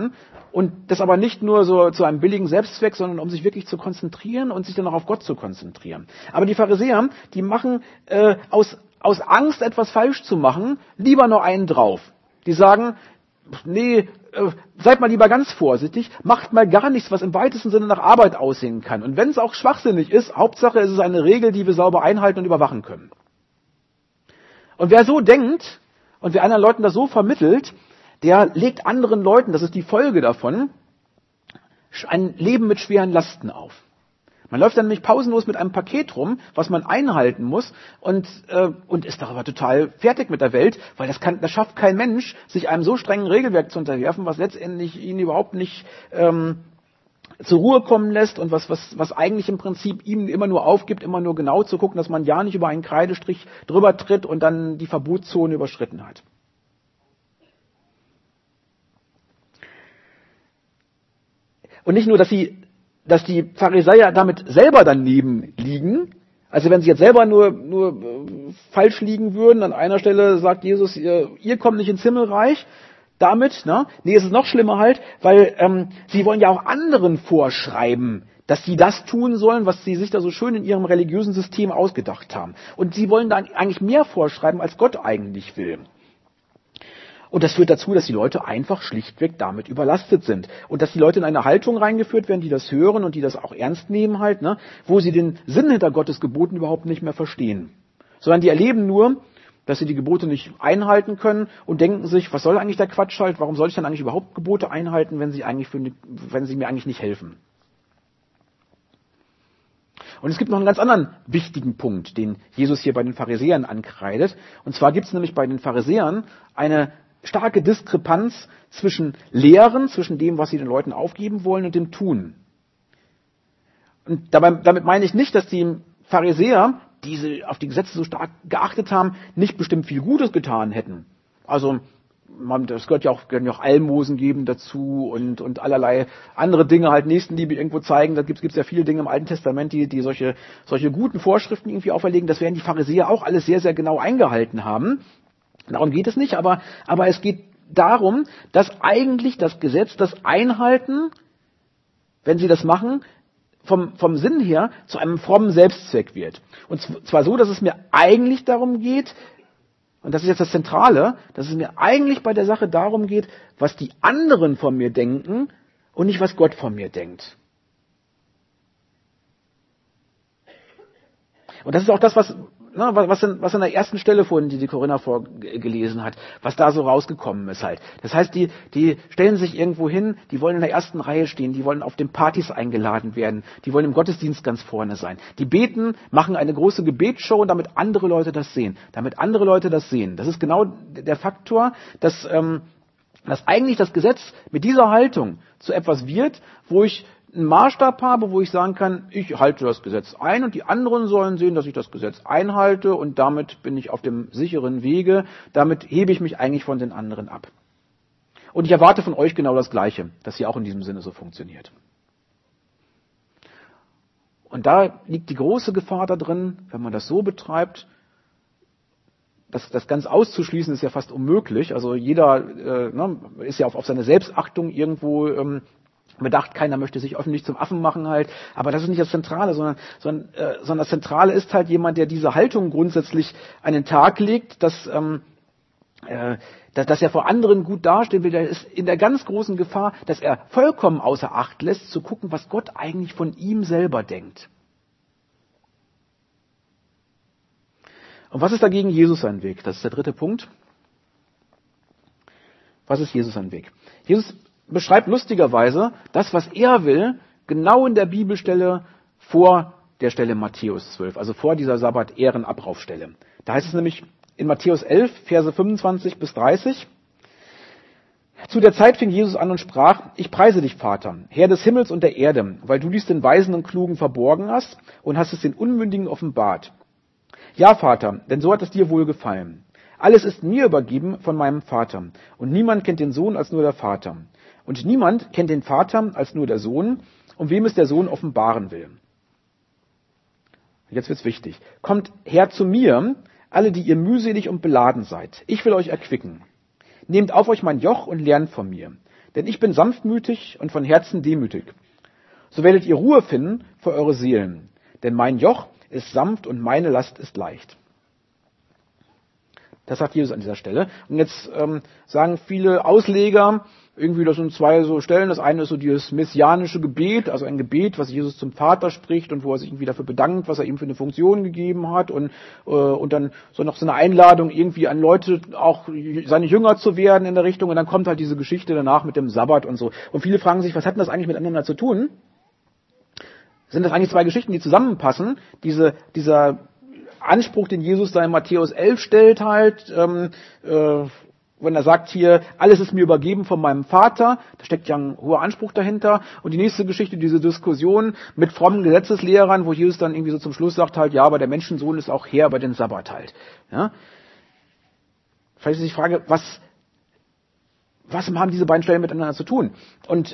Und das aber nicht nur so zu einem billigen Selbstzweck, sondern um sich wirklich zu konzentrieren und sich dann auch auf Gott zu konzentrieren. Aber die Pharisäer, die machen aus Angst, etwas falsch zu machen, lieber nur einen drauf. Die sagen, nee, seid mal lieber ganz vorsichtig, macht mal gar nichts, was im weitesten Sinne nach Arbeit aussehen kann. Und wenn es auch schwachsinnig ist, Hauptsache es ist eine Regel, die wir sauber einhalten und überwachen können. Und wer so denkt und wer anderen Leuten das so vermittelt, der legt anderen Leuten, das ist die Folge davon, ein Leben mit schweren Lasten auf. Man läuft dann nämlich pausenlos mit einem Paket rum, was man einhalten muss und ist darüber total fertig mit der Welt, weil das schafft kein Mensch, sich einem so strengen Regelwerk zu unterwerfen, was letztendlich ihn überhaupt nicht zur Ruhe kommen lässt und was eigentlich im Prinzip ihm immer nur aufgibt, immer nur genau zu gucken, dass man ja nicht über einen Kreidestrich drüber tritt und dann die Verbotszone überschritten hat. Und nicht nur, dass die Pharisäer damit selber daneben liegen, also wenn sie jetzt selber nur falsch liegen würden, an einer Stelle sagt Jesus, ihr kommt nicht ins Himmelreich, damit, ne? Nee, es ist noch schlimmer halt, weil sie wollen ja auch anderen vorschreiben, dass sie das tun sollen, was sie sich da so schön in ihrem religiösen System ausgedacht haben. Und sie wollen da eigentlich mehr vorschreiben, als Gott eigentlich will. Und das führt dazu, dass die Leute einfach schlichtweg damit überlastet sind. Und dass die Leute in eine Haltung reingeführt werden, die das hören und die das auch ernst nehmen halt, ne? Wo sie den Sinn hinter Gottes Geboten überhaupt nicht mehr verstehen. Sondern die erleben nur, dass sie die Gebote nicht einhalten können und denken sich, was soll eigentlich der Quatsch halt? Warum soll ich dann eigentlich überhaupt Gebote einhalten, wenn sie mir eigentlich nicht helfen? Und es gibt noch einen ganz anderen wichtigen Punkt, den Jesus hier bei den Pharisäern ankreidet. Und zwar gibt es nämlich bei den Pharisäern eine starke Diskrepanz zwischen Lehren, zwischen dem, was sie den Leuten aufgeben wollen, und dem Tun. Und damit meine ich nicht, dass die Pharisäer, die sie auf die Gesetze so stark geachtet haben, nicht bestimmt viel Gutes getan hätten. Also das gehören ja auch Almosen geben dazu und allerlei andere Dinge, halt Nächstenliebe irgendwo zeigen. Da gibt's ja viele Dinge im Alten Testament, die solche guten Vorschriften irgendwie auferlegen. Das werden die Pharisäer auch alles sehr, sehr genau eingehalten haben. Darum geht es nicht, aber es geht darum, dass eigentlich das Gesetz, das Einhalten, wenn sie das machen, vom Sinn her zu einem frommen Selbstzweck wird. Und zwar so, dass es mir eigentlich darum geht, und das ist jetzt das Zentrale, dass es mir eigentlich bei der Sache darum geht, was die anderen von mir denken und nicht, was Gott von mir denkt. Und das ist auch das, was in der ersten Stelle vorhin, die Corinna vorgelesen hat, was da so rausgekommen ist halt. Das heißt, die stellen sich irgendwo hin, die wollen in der ersten Reihe stehen, die wollen auf den Partys eingeladen werden, die wollen im Gottesdienst ganz vorne sein. Die beten, machen eine große Gebetsshow, damit andere Leute das sehen. Das ist genau der Faktor, dass eigentlich das Gesetz mit dieser Haltung zu etwas wird, wo ich einen Maßstab habe, wo ich sagen kann, ich halte das Gesetz ein und die anderen sollen sehen, dass ich das Gesetz einhalte und damit bin ich auf dem sicheren Wege, damit hebe ich mich eigentlich von den anderen ab. Und ich erwarte von euch genau das Gleiche, dass ihr auch in diesem Sinne so funktioniert. Und da liegt die große Gefahr da drin, wenn man das so betreibt, das ganz auszuschließen ist ja fast unmöglich. Also jeder ist ja auf seine Selbstachtung irgendwo bedacht, keiner möchte sich öffentlich zum Affen machen halt, aber das ist nicht das Zentrale, sondern das Zentrale ist halt jemand, der diese Haltung grundsätzlich an den Tag legt, dass er vor anderen gut dastehen will, der ist in der ganz großen Gefahr, dass er vollkommen außer Acht lässt, zu gucken, was Gott eigentlich von ihm selber denkt. Und was ist dagegen Jesus sein Weg? Das ist der dritte Punkt. Was ist Jesus sein Weg? Jesus beschreibt lustigerweise das, was er will, genau in der Bibelstelle vor der Stelle Matthäus 12, also vor dieser Sabbat-Ehrenabraufstelle. Da heißt es nämlich in Matthäus 11, Verse 25 bis 30, zu der Zeit fing Jesus an und sprach, ich preise dich, Vater, Herr des Himmels und der Erde, weil du dies den Weisen und Klugen verborgen hast und hast es den Unmündigen offenbart. Ja, Vater, denn so hat es dir wohl gefallen. Alles ist mir übergeben von meinem Vater, und niemand kennt den Sohn als nur der Vater. Und niemand kennt den Vater als nur der Sohn, um wem es der Sohn offenbaren will. Jetzt wird's wichtig. Kommt her zu mir, alle, die ihr mühselig und beladen seid. Ich will euch erquicken. Nehmt auf euch mein Joch und lernt von mir. denn ich bin sanftmütig und von Herzen demütig. So werdet ihr Ruhe finden für eure Seelen, denn mein Joch ist sanft und meine Last ist leicht. Das sagt Jesus an dieser Stelle. Und jetzt sagen viele Ausleger, irgendwie, das sind zwei so Stellen. Das eine ist so dieses messianische Gebet, also ein Gebet, was Jesus zum Vater spricht und wo er sich irgendwie dafür bedankt, was er ihm für eine Funktion gegeben hat und dann so noch so eine Einladung irgendwie an Leute, auch seine Jünger zu werden in der Richtung. Und dann kommt halt diese Geschichte danach mit dem Sabbat und so. Und viele fragen sich, was hat denn das eigentlich miteinander zu tun? Sind das eigentlich zwei Geschichten, die zusammenpassen? Dieser Anspruch, den Jesus da in Matthäus 11 stellt halt, wenn er sagt hier, alles ist mir übergeben von meinem Vater, da steckt ja ein hoher Anspruch dahinter. Und die nächste Geschichte, diese Diskussion mit frommen Gesetzeslehrern, wo Jesus dann irgendwie so zum Schluss sagt halt, ja, aber der Menschensohn ist auch Herr über den Sabbat halt. Ja? Vielleicht ist die Frage, was haben diese beiden Stellen miteinander zu tun? Und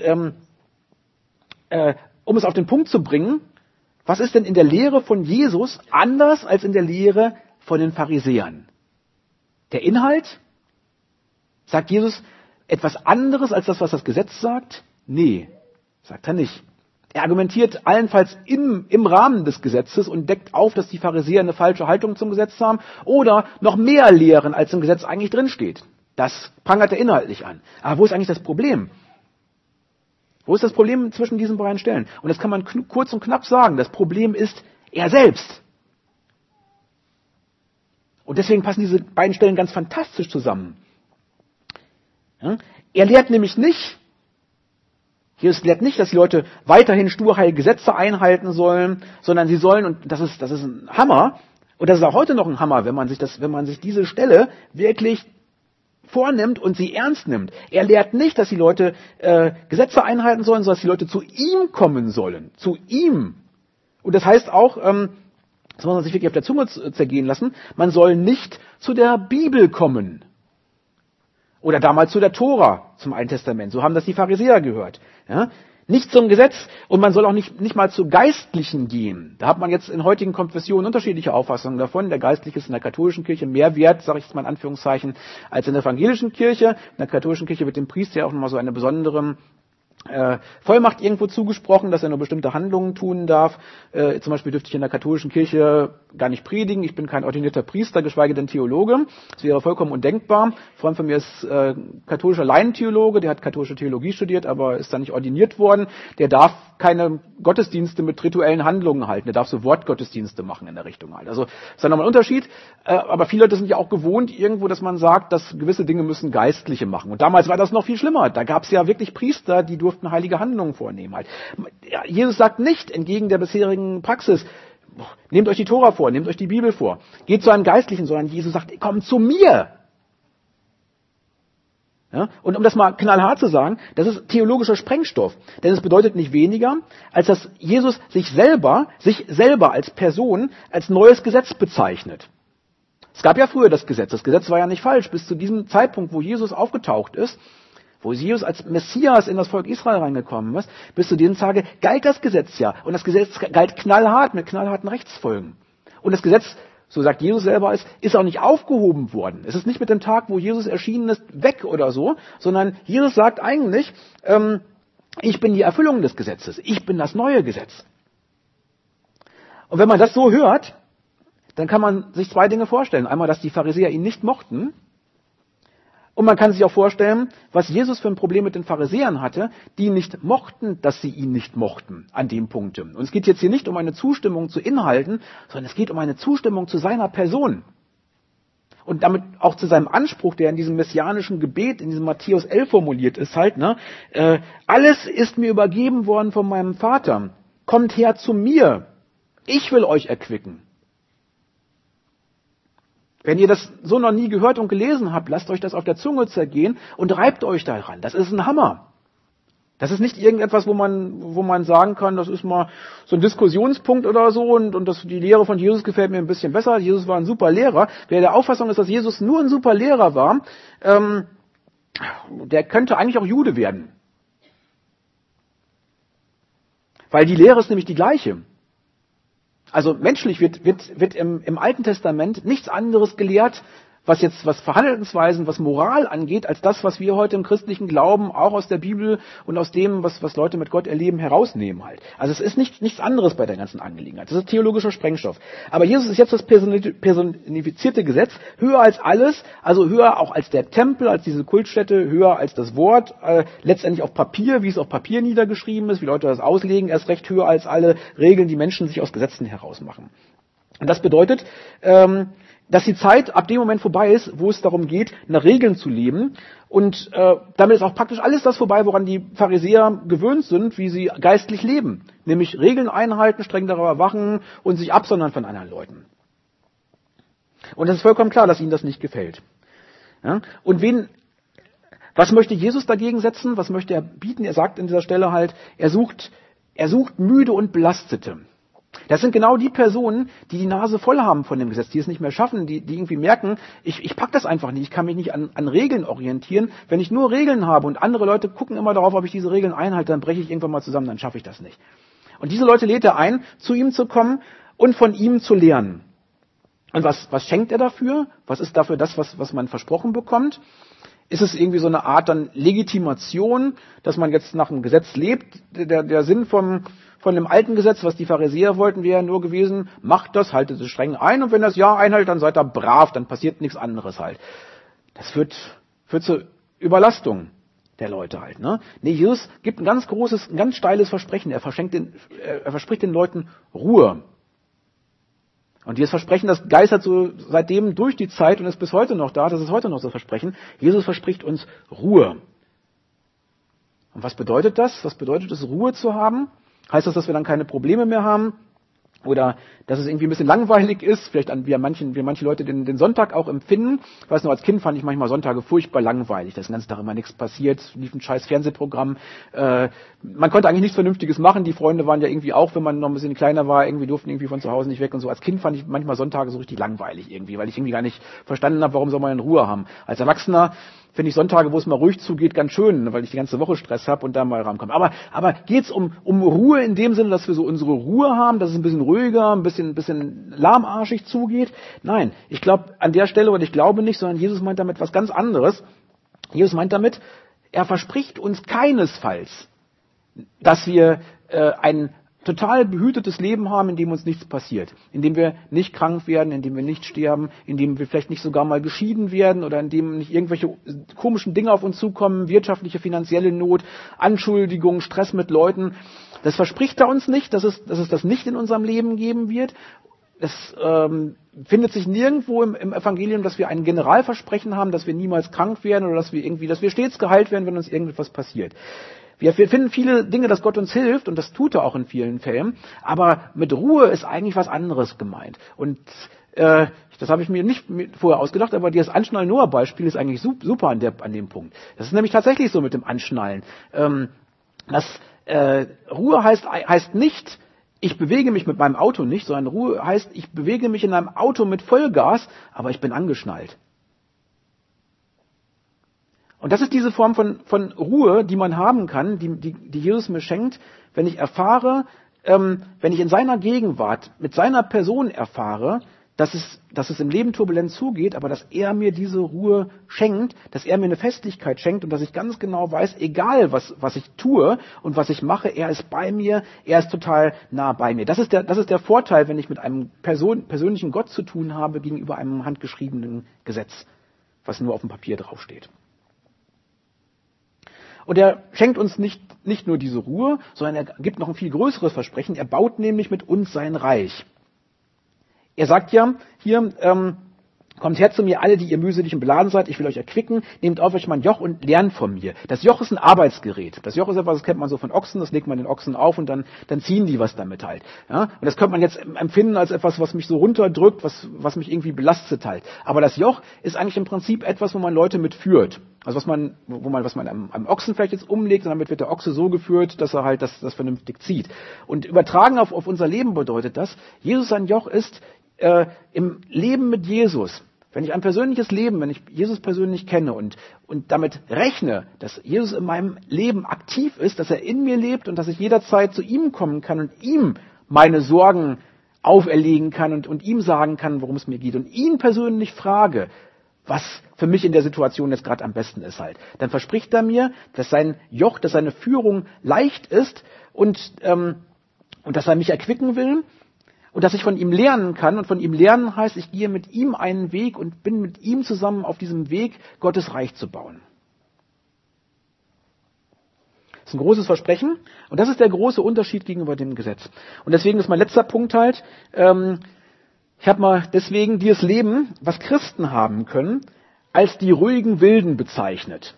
um es auf den Punkt zu bringen, was ist denn in der Lehre von Jesus anders als in der Lehre von den Pharisäern? Der Inhalt? Sagt Jesus etwas anderes als das, was das Gesetz sagt? Nee, sagt er nicht. Er argumentiert allenfalls im Rahmen des Gesetzes und deckt auf, dass die Pharisäer eine falsche Haltung zum Gesetz haben oder noch mehr lehren, als im Gesetz eigentlich drinsteht. Das prangert er inhaltlich an. Aber wo ist eigentlich das Problem? Wo ist das Problem zwischen diesen beiden Stellen? Und das kann man kurz und knapp sagen. Das Problem ist er selbst. Und deswegen passen diese beiden Stellen ganz fantastisch zusammen. Ja? Er lehrt nämlich nicht, Jesus lehrt nicht, dass die Leute weiterhin sturheil Gesetze einhalten sollen, sondern sie sollen, und das ist ein Hammer, und das ist auch heute noch ein Hammer, wenn man sich diese Stelle wirklich vornimmt und sie ernst nimmt. Er lehrt nicht, dass die Leute Gesetze einhalten sollen, sondern dass die Leute zu ihm kommen sollen. Zu ihm. Und das heißt auch, das muss man sich wirklich auf der Zunge zergehen lassen, man soll nicht zu der Bibel kommen. Oder damals zu der Tora, zum Alten Testament. So haben das die Pharisäer gehört. Ja? Nicht zum Gesetz, und man soll auch nicht mal zu Geistlichen gehen. Da hat man jetzt in heutigen Konfessionen unterschiedliche Auffassungen davon. Der Geistliche ist in der katholischen Kirche mehr wert, sage ich jetzt mal in Anführungszeichen, als in der evangelischen Kirche. In der katholischen Kirche wird dem Priester ja auch nochmal so eine besondere Vollmacht irgendwo zugesprochen, dass er nur bestimmte Handlungen tun darf. Zum Beispiel dürfte ich in der katholischen Kirche gar nicht predigen. Ich bin kein ordinierter Priester, geschweige denn Theologe. Das wäre vollkommen undenkbar. Ein Freund von mir ist katholischer Laientheologe, der hat katholische Theologie studiert, aber ist da nicht ordiniert worden. Der darf keine Gottesdienste mit rituellen Handlungen halten. Der darf so Wortgottesdienste machen in der Richtung halt. Also ist dann nochmal ein Unterschied. Aber viele Leute sind ja auch gewohnt irgendwo, dass man sagt, dass gewisse Dinge müssen Geistliche machen. Und damals war das noch viel schlimmer. Da gab es ja wirklich Priester, die durften heilige Handlungen vornehmen halt. Ja, Jesus sagt nicht, entgegen der bisherigen Praxis, nehmt euch die Tora vor, nehmt euch die Bibel vor, geht zu einem Geistlichen, sondern Jesus sagt, kommt zu mir. Ja? Und um das mal knallhart zu sagen, das ist theologischer Sprengstoff. Denn es bedeutet nicht weniger, als dass Jesus sich selber als Person, als neues Gesetz bezeichnet. Es gab ja früher das Gesetz. Das Gesetz war ja nicht falsch. Bis zu diesem Zeitpunkt, wo Jesus aufgetaucht ist, wo Jesus als Messias in das Volk Israel reingekommen ist, bis zu diesem Tage galt das Gesetz ja. Und das Gesetz galt knallhart, mit knallharten Rechtsfolgen. Und das Gesetz, so sagt Jesus selber, ist auch nicht aufgehoben worden. Es ist nicht mit dem Tag, wo Jesus erschienen ist, weg oder so, sondern Jesus sagt eigentlich, ich bin die Erfüllung des Gesetzes. Ich bin das neue Gesetz. Und wenn man das so hört, dann kann man sich zwei Dinge vorstellen. Einmal, dass die Pharisäer ihn nicht mochten. Und man kann sich auch vorstellen, was Jesus für ein Problem mit den Pharisäern hatte, die nicht mochten, dass sie ihn nicht mochten an dem Punkt. Und es geht jetzt hier nicht um eine Zustimmung zu Inhalten, sondern es geht um eine Zustimmung zu seiner Person. Und damit auch zu seinem Anspruch, der in diesem messianischen Gebet, in diesem Matthäus 11 formuliert ist halt, alles ist mir übergeben worden von meinem Vater. Kommt her zu mir. Ich will euch erquicken. Wenn ihr das so noch nie gehört und gelesen habt, lasst euch das auf der Zunge zergehen und reibt euch daran. Das ist ein Hammer. Das ist nicht irgendetwas, wo man sagen kann, das ist mal so ein Diskussionspunkt oder so und die Lehre von Jesus gefällt mir ein bisschen besser. Jesus war ein super Lehrer. Wer der Auffassung ist, dass Jesus nur ein super Lehrer war, der könnte eigentlich auch Jude werden. Weil die Lehre ist nämlich die gleiche. Also menschlich wird im Alten Testament nichts anderes gelehrt was Verhaltensweisen, was Moral angeht, als das, was wir heute im christlichen Glauben auch aus der Bibel und aus dem, was Leute mit Gott erleben, herausnehmen halt. Also es ist nichts anderes bei der ganzen Angelegenheit. Das ist theologischer Sprengstoff. Aber Jesus ist jetzt das personifizierte Gesetz, höher als alles, also höher auch als der Tempel, als diese Kultstätte, höher als das Wort, letztendlich auf Papier, wie es auf Papier niedergeschrieben ist, wie Leute das auslegen, erst recht höher als alle Regeln, die Menschen sich aus Gesetzen herausmachen. Und das bedeutet, dass die Zeit ab dem Moment vorbei ist, wo es darum geht, nach Regeln zu leben. Und damit ist auch praktisch alles das vorbei, woran die Pharisäer gewöhnt sind, wie sie geistlich leben. Nämlich Regeln einhalten, streng darüber wachen und sich absondern von anderen Leuten. Und es ist vollkommen klar, dass ihnen das nicht gefällt. Ja? Und was möchte Jesus dagegen setzen? Was möchte er bieten? Er sagt an dieser Stelle halt, er sucht müde und Belastete. Das sind genau die Personen, die die Nase voll haben von dem Gesetz, die es nicht mehr schaffen, die irgendwie merken, ich pack das einfach nicht, ich kann mich nicht an Regeln orientieren. Wenn ich nur Regeln habe und andere Leute gucken immer darauf, ob ich diese Regeln einhalte, dann breche ich irgendwann mal zusammen, dann schaffe ich das nicht. Und diese Leute lädt er ein, zu ihm zu kommen und von ihm zu lernen. Und was schenkt er dafür? Was ist dafür das, was man versprochen bekommt? Ist es irgendwie so eine Art dann Legitimation, dass man jetzt nach dem Gesetz lebt? Der Sinn von dem alten Gesetz, was die Pharisäer wollten, wäre nur gewesen, macht das, haltet es streng ein und wenn das ja einhält, dann seid ihr brav, dann passiert nichts anderes halt. Das führt zur Überlastung der Leute halt. Ne? Nee, Jesus gibt ein ganz steiles Versprechen. Er verspricht den Leuten Ruhe. Und dieses Versprechen, das geistert so seitdem durch die Zeit und ist bis heute noch da. Das ist heute noch das Versprechen. Jesus verspricht uns Ruhe. Und was bedeutet das? Was bedeutet es, Ruhe zu haben? Heißt das, dass wir dann keine Probleme mehr haben? Oder dass es irgendwie ein bisschen langweilig ist, vielleicht wie manche Leute den Sonntag auch empfinden. Ich weiß noch, als Kind fand ich manchmal Sonntage furchtbar langweilig. Da ist den ganzen Tag immer nichts passiert, lief ein scheiß Fernsehprogramm. Man konnte eigentlich nichts Vernünftiges machen. Die Freunde waren ja irgendwie auch, wenn man noch ein bisschen kleiner war, durften irgendwie von zu Hause nicht weg und so. Als Kind fand ich manchmal Sonntage so richtig langweilig irgendwie, weil ich irgendwie gar nicht verstanden habe, warum soll man in Ruhe haben. Als Erwachsener finde ich Sonntage, wo es mal ruhig zugeht, ganz schön, weil ich die ganze Woche Stress habe und da mal rankomme. Aber geht's um Ruhe in dem Sinne, dass wir so unsere Ruhe haben, dass es ein bisschen ruhiger, ein bisschen lahmarschig zugeht? Nein, ich glaube an der Stelle, und ich glaube nicht, sondern Jesus meint damit was ganz anderes. Jesus meint damit, er verspricht uns keinesfalls, dass wir ein total behütetes Leben haben, in dem uns nichts passiert, in dem wir nicht krank werden, in dem wir nicht sterben, in dem wir vielleicht nicht sogar mal geschieden werden oder in dem nicht irgendwelche komischen Dinge auf uns zukommen, wirtschaftliche, finanzielle Not, Anschuldigungen, Stress mit Leuten. Das verspricht er uns nicht, dass es das nicht in unserem Leben geben wird. Es findet sich nirgendwo im Evangelium, dass wir ein Generalversprechen haben, dass wir niemals krank werden oder dass wir stets geheilt werden, wenn uns irgendetwas passiert. Wir finden viele Dinge, dass Gott uns hilft, und das tut er auch in vielen Fällen, aber mit Ruhe ist eigentlich was anderes gemeint. Und das habe ich mir nicht vorher ausgedacht, aber dieses Anschnallen-Noah-Beispiel ist eigentlich super an dem Punkt. Das ist nämlich tatsächlich so mit dem Anschnallen. Ruhe heißt nicht, ich bewege mich mit meinem Auto nicht, sondern Ruhe heißt, ich bewege mich in einem Auto mit Vollgas, aber ich bin angeschnallt. Und das ist diese Form von Ruhe, die man haben kann, die Jesus mir schenkt, wenn ich erfahre, wenn ich in seiner Gegenwart, mit seiner Person erfahre, dass es im Leben turbulent zugeht, aber dass er mir diese Ruhe schenkt, dass er mir eine Festigkeit schenkt und dass ich ganz genau weiß, egal was ich tue und was ich mache, er ist bei mir, er ist total nah bei mir. Das ist der Vorteil, wenn ich mit einem persönlichen Gott zu tun habe gegenüber einem handgeschriebenen Gesetz, was nur auf dem Papier draufsteht. Und er schenkt uns nicht nur diese Ruhe, sondern er gibt noch ein viel größeres Versprechen. Er baut nämlich mit uns sein Reich. Er sagt ja hier, kommt her zu mir, alle, die ihr mühselig und beladen seid, ich will euch erquicken, nehmt auf euch mein Joch und lernt von mir. Das Joch ist ein Arbeitsgerät. Das Joch ist etwas, das kennt man so von Ochsen, das legt man den Ochsen auf und dann ziehen die was damit halt. Ja? Und das könnte man jetzt empfinden als etwas, was mich so runterdrückt, was mich irgendwie belastet halt. Aber das Joch ist eigentlich im Prinzip etwas, wo man Leute mitführt. Also was man am Ochsen vielleicht jetzt umlegt, und damit wird der Ochse so geführt, dass er halt das vernünftig zieht. Und übertragen auf unser Leben bedeutet das, Jesus sein Joch ist im Leben mit Jesus, wenn ich ein persönliches Leben, wenn ich Jesus persönlich kenne und damit rechne, dass Jesus in meinem Leben aktiv ist, dass er in mir lebt und dass ich jederzeit zu ihm kommen kann und ihm meine Sorgen auferlegen kann und ihm sagen kann, worum es mir geht und ihn persönlich frage, was für mich in der Situation jetzt gerade am besten ist halt. Dann verspricht er mir, dass sein Joch, dass seine Führung leicht ist und dass er mich erquicken will und dass ich von ihm lernen kann. Und von ihm lernen heißt, ich gehe mit ihm einen Weg und bin mit ihm zusammen auf diesem Weg, Gottes Reich zu bauen. Das ist ein großes Versprechen und das ist der große Unterschied gegenüber dem Gesetz. Und deswegen ist mein letzter Punkt halt, ich habe mal deswegen dieses Leben, was Christen haben können, als die ruhigen Wilden bezeichnet.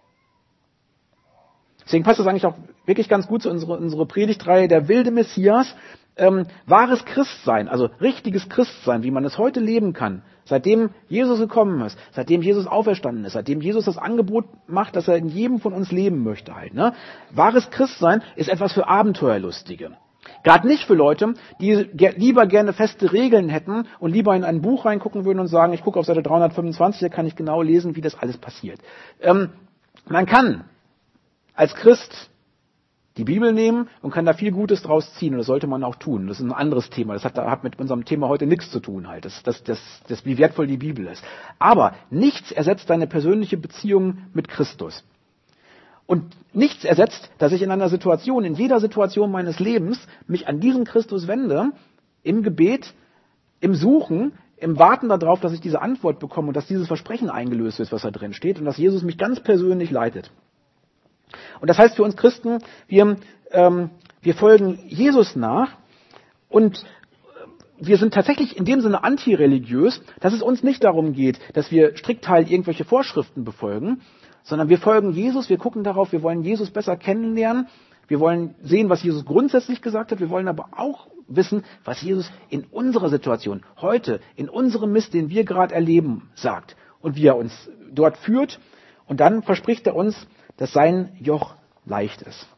Deswegen passt das eigentlich auch wirklich ganz gut zu unsere Predigtreihe, der wilde Messias. Wahres Christsein, also richtiges Christsein, wie man es heute leben kann, seitdem Jesus gekommen ist, seitdem Jesus auferstanden ist, seitdem Jesus das Angebot macht, dass er in jedem von uns leben möchte halt. Ne? Wahres Christsein ist etwas für Abenteuerlustige. Gerade nicht für Leute, die lieber gerne feste Regeln hätten und lieber in ein Buch reingucken würden und sagen, ich gucke auf Seite 325, da kann ich genau lesen, wie das alles passiert. Man kann als Christ die Bibel nehmen und kann da viel Gutes draus ziehen und das sollte man auch tun. Das ist ein anderes Thema. Das hat mit unserem Thema heute nichts zu tun halt. Das wie wertvoll die Bibel ist. Aber nichts ersetzt deine persönliche Beziehung mit Christus. Und nichts ersetzt, dass ich in jeder Situation meines Lebens mich an diesen Christus wende, im Gebet, im Suchen, im Warten darauf, dass ich diese Antwort bekomme und dass dieses Versprechen eingelöst ist, was da drin steht und dass Jesus mich ganz persönlich leitet. Und das heißt für uns Christen, wir folgen Jesus nach und wir sind tatsächlich in dem Sinne antireligiös, dass es uns nicht darum geht, dass wir strikt halt irgendwelche Vorschriften befolgen, sondern wir folgen Jesus, wir gucken darauf, wir wollen Jesus besser kennenlernen, wir wollen sehen, was Jesus grundsätzlich gesagt hat, wir wollen aber auch wissen, was Jesus in unserer Situation, heute, in unserem Mist, den wir gerade erleben, sagt und wie er uns dort führt. Und dann verspricht er uns, dass sein Joch leicht ist.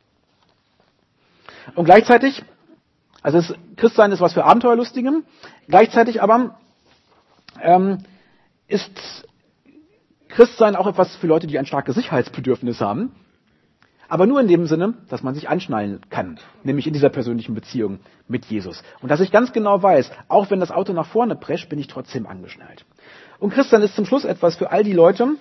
Und gleichzeitig, also Christsein ist was für Abenteuerlustige, gleichzeitig aber ist Christsein auch etwas für Leute, die ein starkes Sicherheitsbedürfnis haben, aber nur in dem Sinne, dass man sich anschnallen kann, nämlich in dieser persönlichen Beziehung mit Jesus. Und dass ich ganz genau weiß, auch wenn das Auto nach vorne prescht, bin ich trotzdem angeschnallt. Und Christsein ist zum Schluss etwas für all die Leute,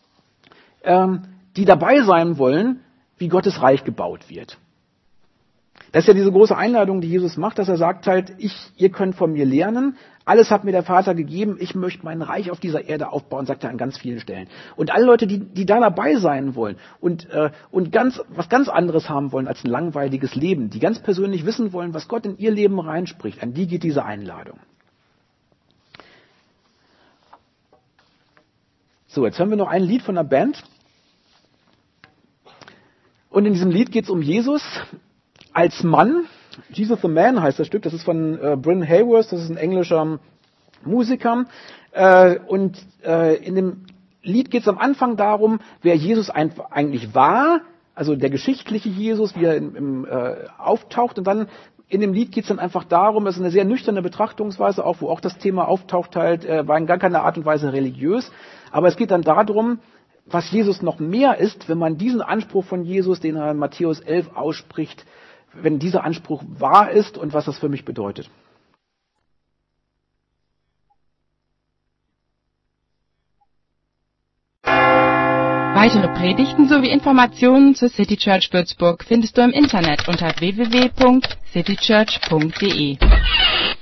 die dabei sein wollen, wie Gottes Reich gebaut wird. Das ist ja diese große Einladung, die Jesus macht, dass er sagt halt, ihr könnt von mir lernen, alles hat mir der Vater gegeben, ich möchte mein Reich auf dieser Erde aufbauen, sagt er an ganz vielen Stellen. Und alle Leute, die da dabei sein wollen und was ganz anderes haben wollen als ein langweiliges Leben, die ganz persönlich wissen wollen, was Gott in ihr Leben reinspricht, an die geht diese Einladung. So, jetzt hören wir noch ein Lied von der Band. Und in diesem Lied geht es um Jesus als Mann. Jesus the Man heißt das Stück. Das ist von Bryn Hayworth. Das ist ein englischer Musiker. Und in dem Lied geht es am Anfang darum, wer Jesus eigentlich war. Also der geschichtliche Jesus, wie er auftaucht. Und dann in dem Lied geht es dann einfach darum, es ist eine sehr nüchterne Betrachtungsweise, auch wo auch das Thema auftaucht halt, war in gar keiner Art und Weise religiös. Aber es geht dann darum, was Jesus noch mehr ist, wenn man diesen Anspruch von Jesus, den er in Matthäus 11 ausspricht, wenn dieser Anspruch wahr ist und was das für mich bedeutet. Weitere Predigten sowie Informationen zur City Church Würzburg findest du im Internet unter www.citychurch.de.